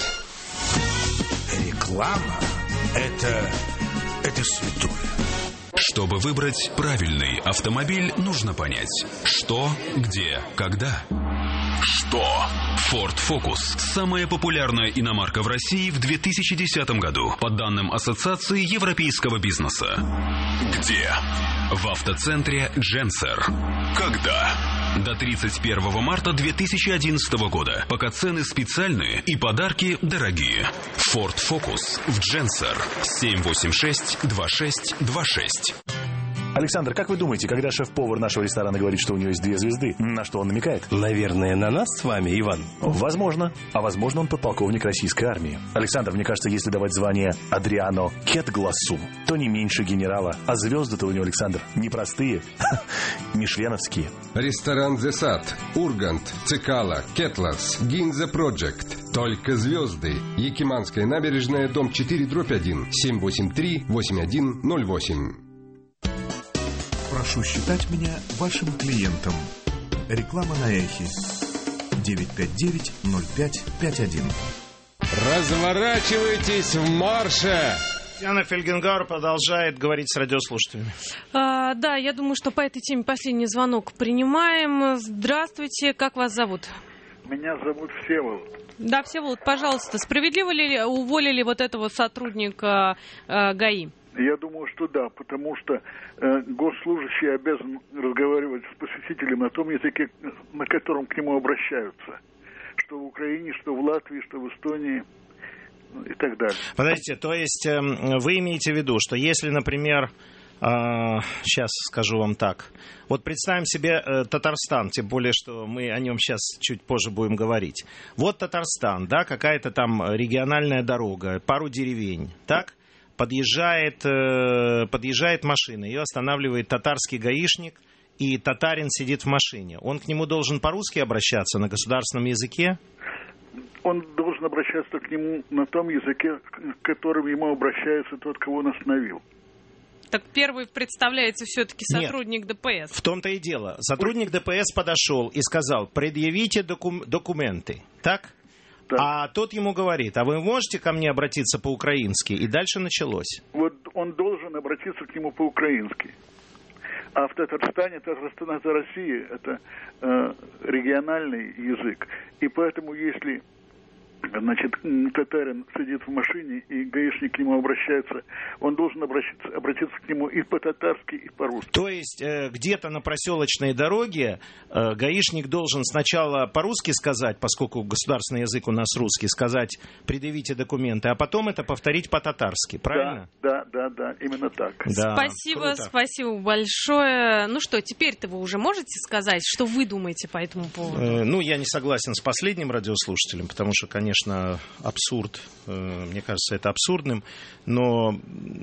[SPEAKER 5] Реклама – это... это святое.
[SPEAKER 22] Чтобы выбрать правильный автомобиль, нужно понять, что, где, когда. Что? Ford Focus – самая популярная иномарка в России в две тысячи десятом году, по данным Ассоциации европейского бизнеса. Где? В автоцентре Дженсер. Когда? До тридцать первого марта две тысячи одиннадцатого года. Пока цены специальные и подарки дорогие. Ford Focus в Дженсер. семь восемь шесть два шесть два шесть.
[SPEAKER 23] Александр, как вы думаете, когда шеф-повар нашего ресторана говорит, что у него есть две звезды, на что он намекает?
[SPEAKER 15] Наверное, на нас с вами, Иван.
[SPEAKER 23] Возможно. А возможно, он подполковник российской армии. Александр, мне кажется, если давать звание Адриано Кетгласу, то не меньше генерала. А звезды-то у него, Александр, не простые, мишленовские.
[SPEAKER 4] Ресторан «The Sat», Ургант, Цикало, Кетлас, Гинза Проджект. Только звезды. Якиманская набережная, дом четыре, дробь один, семь восемь три восемь один ноль восемь.
[SPEAKER 5] Прошу считать меня вашим клиентом. Реклама на Эхе. девять пять девять ноль пять пять один.
[SPEAKER 4] Разворачивайтесь в марше!
[SPEAKER 2] Татьяна Фельгенгауэр продолжает говорить с радиослушателями.
[SPEAKER 3] А, да, я думаю, что по этой теме последний звонок принимаем. Здравствуйте, как вас зовут?
[SPEAKER 24] Меня зовут Всеволод.
[SPEAKER 3] Да, Всеволод, пожалуйста, справедливо ли уволили вот этого сотрудника э, ГАИ?
[SPEAKER 24] Я думаю, что да, потому что э, госслужащий обязан разговаривать с посетителем на том языке, на котором к нему обращаются. Что в Украине, что в Латвии, что в Эстонии и так далее.
[SPEAKER 2] Подождите, то есть э, вы имеете в виду, что если, например, э, сейчас скажу вам так, вот представим себе э, Татарстан, тем более, что мы о нем сейчас чуть позже будем говорить. Вот Татарстан, да, какая-то там региональная дорога, пару деревень, так? Подъезжает, э, подъезжает машина, ее останавливает татарский гаишник, и татарин сидит в машине. Он к нему должен по-русски обращаться на государственном языке?
[SPEAKER 24] Он должен обращаться к нему на том языке, к которому ему обращается тот, кого он остановил.
[SPEAKER 3] Так первый представляется все-таки сотрудник
[SPEAKER 2] Нет,
[SPEAKER 3] ДПС.
[SPEAKER 2] В том-то и дело. Сотрудник ДПС подошел и сказал: предъявите докум- документы. Так? А тот ему говорит: а вы можете ко мне обратиться по-украински? И дальше началось.
[SPEAKER 24] Вот он должен обратиться к нему по-украински. А в Татарстане, Татарстан это Россия, это э, региональный язык. И поэтому, если, значит, татарин сидит в машине, и гаишник к нему обращается, он должен обращаться, обратиться к нему и по-татарски, и по-русски.
[SPEAKER 2] То есть э, где-то на проселочной дороге э, гаишник должен сначала по-русски сказать, поскольку государственный язык у нас русский, сказать: предъявите документы, а потом это повторить по-татарски, правильно?
[SPEAKER 24] Да, да, да, да, именно так.
[SPEAKER 2] Да,
[SPEAKER 3] спасибо,
[SPEAKER 2] круто.
[SPEAKER 3] Спасибо большое. Ну что, теперь-то вы уже можете сказать, что вы думаете по этому поводу?
[SPEAKER 2] Э, ну, я не согласен с последним радиослушателем, потому что, конечно, абсурд, э, мне кажется, это абсурдным, но,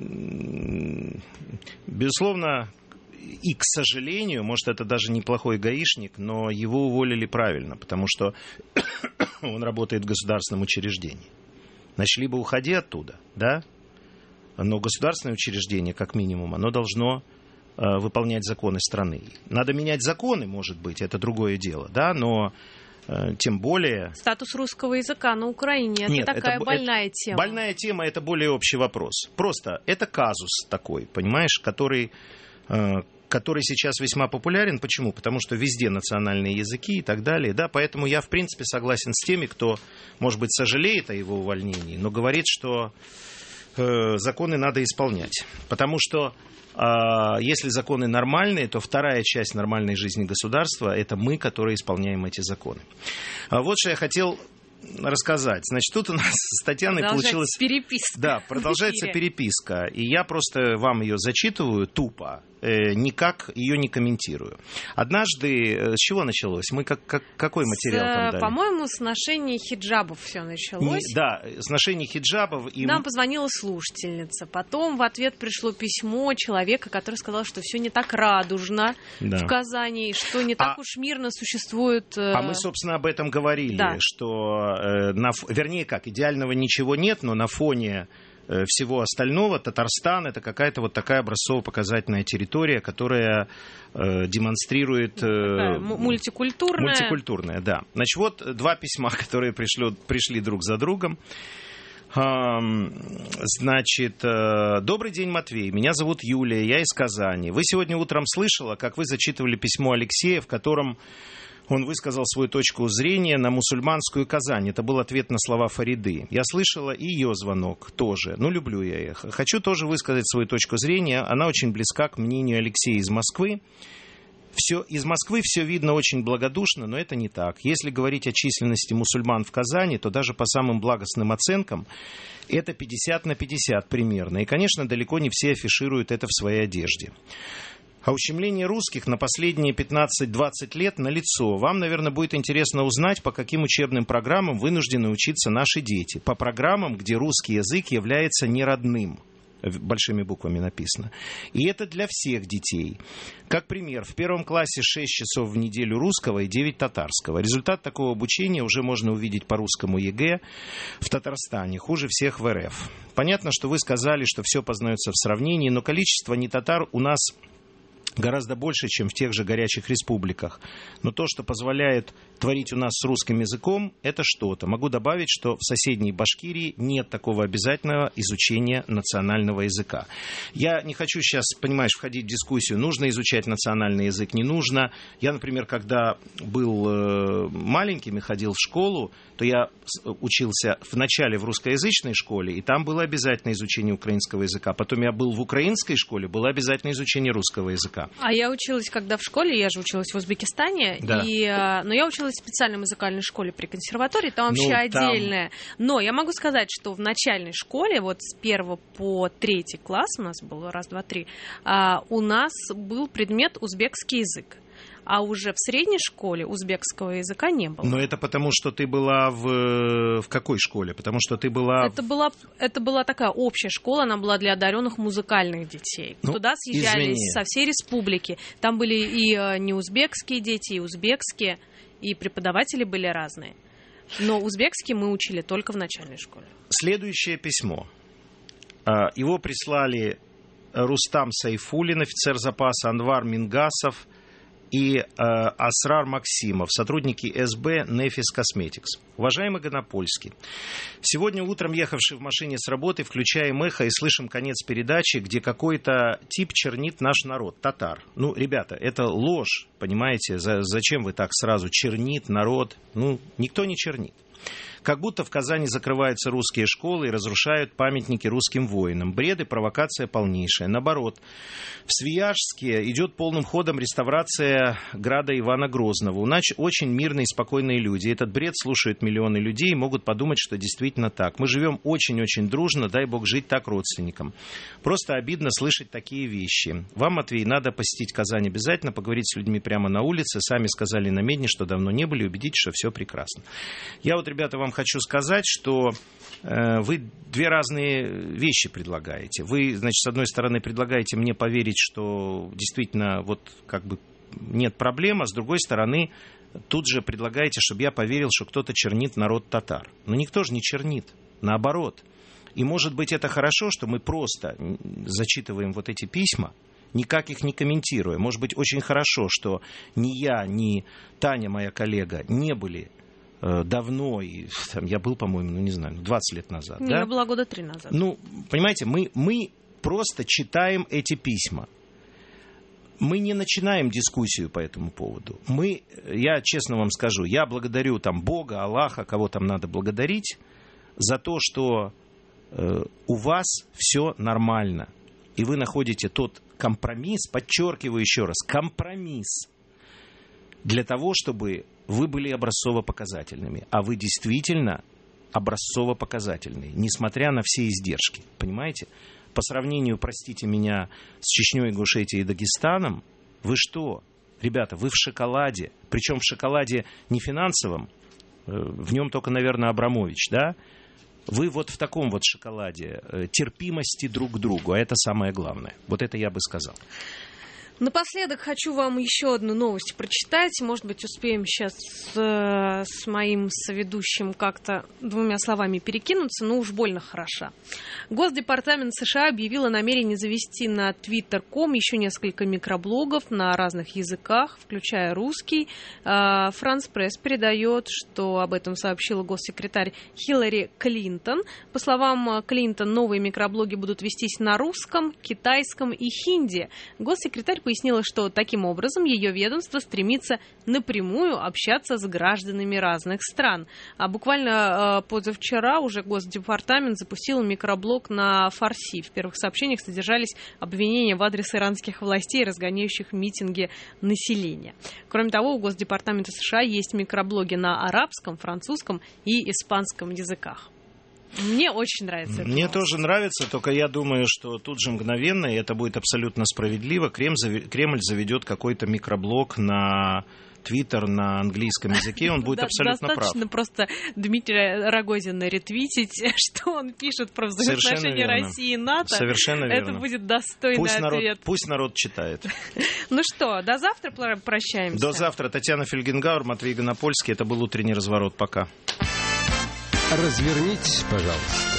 [SPEAKER 2] безусловно, и, к сожалению, может, это даже неплохой гаишник, но его уволили правильно, потому что он работает в государственном учреждении. Значит, либо уходи оттуда, да, но государственное учреждение, как минимум, оно должно э, выполнять законы страны. Надо менять законы, может быть, это другое дело, да, но Тем более...
[SPEAKER 3] Статус русского языка на Украине. Это
[SPEAKER 2] Нет,
[SPEAKER 3] такая
[SPEAKER 2] это,
[SPEAKER 3] больная
[SPEAKER 2] это,
[SPEAKER 3] тема.
[SPEAKER 2] Больная тема — это более общий вопрос. Просто это казус такой, понимаешь, который, который сейчас весьма популярен. Почему? Потому что везде национальные языки и так далее. Да, поэтому я, в принципе, согласен с теми, кто, может быть, сожалеет о его увольнении, но говорит, что э, законы надо исполнять. Потому что если законы нормальные, то вторая часть нормальной жизни государства – это мы, которые исполняем эти законы. Вот что я хотел рассказать. Значит, тут у нас с Татьяной получилась...
[SPEAKER 3] переписка.
[SPEAKER 2] Да, продолжается переписка. И я просто вам ее зачитываю тупо, э, никак ее не комментирую. Однажды, с чего началось? Мы как, как, какой материал
[SPEAKER 3] с,
[SPEAKER 2] там дали?
[SPEAKER 3] По-моему, с ношения хиджабов все началось.
[SPEAKER 2] Не, да, с ношения хиджабов. И...
[SPEAKER 3] Нам позвонила слушательница. Потом в ответ пришло письмо человека, который сказал, что все не так радужно да. в Казани, что не так а... уж мирно существует... Э...
[SPEAKER 2] А мы, собственно, об этом говорили,
[SPEAKER 3] да.
[SPEAKER 2] что... На, вернее, как, идеального ничего нет, но на фоне всего остального Татарстан — это какая-то вот такая образцово-показательная территория, которая э, демонстрирует... Э,
[SPEAKER 3] мультикультурная.
[SPEAKER 2] Мультикультурная, да. Значит, вот два письма, которые пришло, пришли друг за другом. Значит, добрый день, Матвей. Меня зовут Юлия, я из Казани. Вы сегодня утром слышала, как вы зачитывали письмо Алексея, в котором он высказал свою точку зрения на мусульманскую Казань. Это был ответ на слова Фариды. Я слышала и ее звонок тоже. Ну, люблю я их. Хочу тоже высказать свою точку зрения. Она очень близка к мнению Алексея из Москвы. Все, из Москвы все видно очень благодушно, но это не так. Если говорить о численности мусульман в Казани, то даже по самым благостным оценкам это пятьдесят на пятьдесят примерно. И, конечно, далеко не все афишируют это в своей одежде. А ущемление русских на последние пятнадцать-двадцать лет налицо. Вам, наверное, будет интересно узнать, по каким учебным программам вынуждены учиться наши дети. По программам, где русский язык является неродным. Большими буквами написано. И это для всех детей. Как пример, в первом классе шесть часов в неделю русского и девять татарского. Результат такого обучения уже можно увидеть по русскому ЕГЭ в Татарстане. Хуже всех в РФ. Понятно, что вы сказали, что все познается в сравнении, но количество нетатар у нас гораздо больше, чем в тех же горячих республиках. Но то, что позволяет творить у нас с русским языком, это что-то. Могу добавить, что в соседней Башкирии нет такого обязательного изучения национального языка. Я не хочу сейчас, понимаешь, входить в дискуссию, нужно изучать национальный язык, не нужно. Я, например, когда был маленьким и ходил в школу, то я учился вначале в русскоязычной школе, и там было обязательно изучение украинского языка. Потом я был в украинской школе, было обязательно изучение русского языка.
[SPEAKER 3] А я училась, когда в школе, я же училась в Узбекистане,
[SPEAKER 2] да.
[SPEAKER 3] и, но я училась в специальной музыкальной школе при консерватории, там вообще
[SPEAKER 2] ну,
[SPEAKER 3] отдельная.
[SPEAKER 2] Там...
[SPEAKER 3] Но я могу сказать, что в начальной школе, вот с первого по третий класс, у нас было раз, два, три, у нас был предмет узбекский язык. А уже в средней школе узбекского языка не было.
[SPEAKER 2] Но это потому, что ты была в, в какой школе? Потому что ты была...
[SPEAKER 3] Это была, это была такая общая школа, она была для одаренных музыкальных детей. Ну, туда съезжались извини. Со всей республики. Там были и неузбекские дети, и узбекские, и преподаватели были разные. Но узбекский мы учили только в начальной школе.
[SPEAKER 2] Следующее письмо. Его прислали Рустам Сайфуллин, офицер запаса, Анвар Мингасов и э, Асрар Максимов, сотрудники СБ «Нефис Косметикс». Уважаемый Гонопольский, сегодня утром, ехавший в машине с работы, включаем эхо и слышим конец передачи, где какой-то тип чернит наш народ, татар. Ну, ребята, это ложь, понимаете? За, зачем вы так сразу чернит народ? Ну, никто не чернит. Как будто в Казани закрываются русские школы и разрушают памятники русским воинам. Бред и провокация полнейшая. Наоборот, в Свияжске идет полным ходом реставрация града Ивана Грозного. У нас очень мирные и спокойные люди. Этот бред слушают миллионы людей и могут подумать, что действительно так. Мы живем очень-очень дружно, дай бог жить так родственникам. Просто обидно слышать такие вещи. Вам, Матвей, надо посетить Казань обязательно, поговорить с людьми прямо на улице. Сами сказали на медне, что давно не были, убедитесь, что все прекрасно. Я вот, ребята, вам хочу сказать, что э, вы две разные вещи предлагаете. Вы, значит, с одной стороны предлагаете мне поверить, что действительно вот как бы нет проблем, а с другой стороны тут же предлагаете, чтобы я поверил, что кто-то чернит народ татар. Но никто же не чернит, наоборот. И может быть это хорошо, что мы просто зачитываем вот эти письма никак их не комментируя. Может быть, очень хорошо, что ни я, ни Таня, моя коллега, не были э, давно, и, там, я был, по-моему, ну не знаю, двадцать лет назад.
[SPEAKER 3] Не,
[SPEAKER 2] да?
[SPEAKER 3] Я была года три назад.
[SPEAKER 2] Ну, понимаете, мы, мы просто читаем эти письма. Мы не начинаем дискуссию по этому поводу. Мы, я честно вам скажу, я благодарю там Бога, Аллаха, кого там надо благодарить, за то, что э, у вас все нормально. И вы находите тот компромисс, подчеркиваю еще раз, компромисс для того, чтобы вы были образцово-показательными. А вы действительно образцово-показательные, несмотря на все издержки. Понимаете? По сравнению, простите меня, с Чечней, Ингушетией и Дагестаном, вы что? Ребята, вы в шоколаде. Причем в шоколаде не финансовом, в нем только, наверное, Абрамович, да? Вы вот в таком вот шоколаде терпимости друг к другу, а это самое главное. Вот это я бы сказал.
[SPEAKER 3] Напоследок хочу вам еще одну новость прочитать. Может быть, успеем сейчас с, с моим соведущим как-то двумя словами перекинуться, но уж больно хороша. Госдепартамент США объявил о намерении завести на твиттер точка ком еще несколько микроблогов на разных языках, включая русский. France Press передает, что об этом сообщила госсекретарь Хиллари Клинтон. По словам Клинтон, новые микроблоги будут вестись на русском, китайском и хинди. Госсекретарь пояснила, что таким образом ее ведомство стремится напрямую общаться с гражданами разных стран. А буквально э, позавчера уже Госдепартамент запустил микроблог на фарси. В первых сообщениях содержались обвинения в адрес иранских властей, разгоняющих митинги населения. Кроме того, у Госдепартамента США есть микроблоги на арабском, французском и испанском языках. Мне очень нравится это.
[SPEAKER 2] Мне тоже нравится, только я думаю, что тут же мгновенно, и это будет абсолютно справедливо, Кремль заведет какой-то микроблог на Твиттер на английском языке, он будет абсолютно прав.
[SPEAKER 3] Достаточно просто Дмитрия Рогозина ретвитить, что он пишет про взаимоотношения России и НАТО.
[SPEAKER 2] Совершенно верно.
[SPEAKER 3] Это будет достойный
[SPEAKER 2] пусть
[SPEAKER 3] ответ.
[SPEAKER 2] Народ, пусть народ читает.
[SPEAKER 3] Ну что, до завтра прощаемся.
[SPEAKER 2] До завтра. Татьяна Фельгенгауэр, Матвей Гонопольский. Это был «Утренний разворот». Пока.
[SPEAKER 4] Развернитесь, пожалуйста.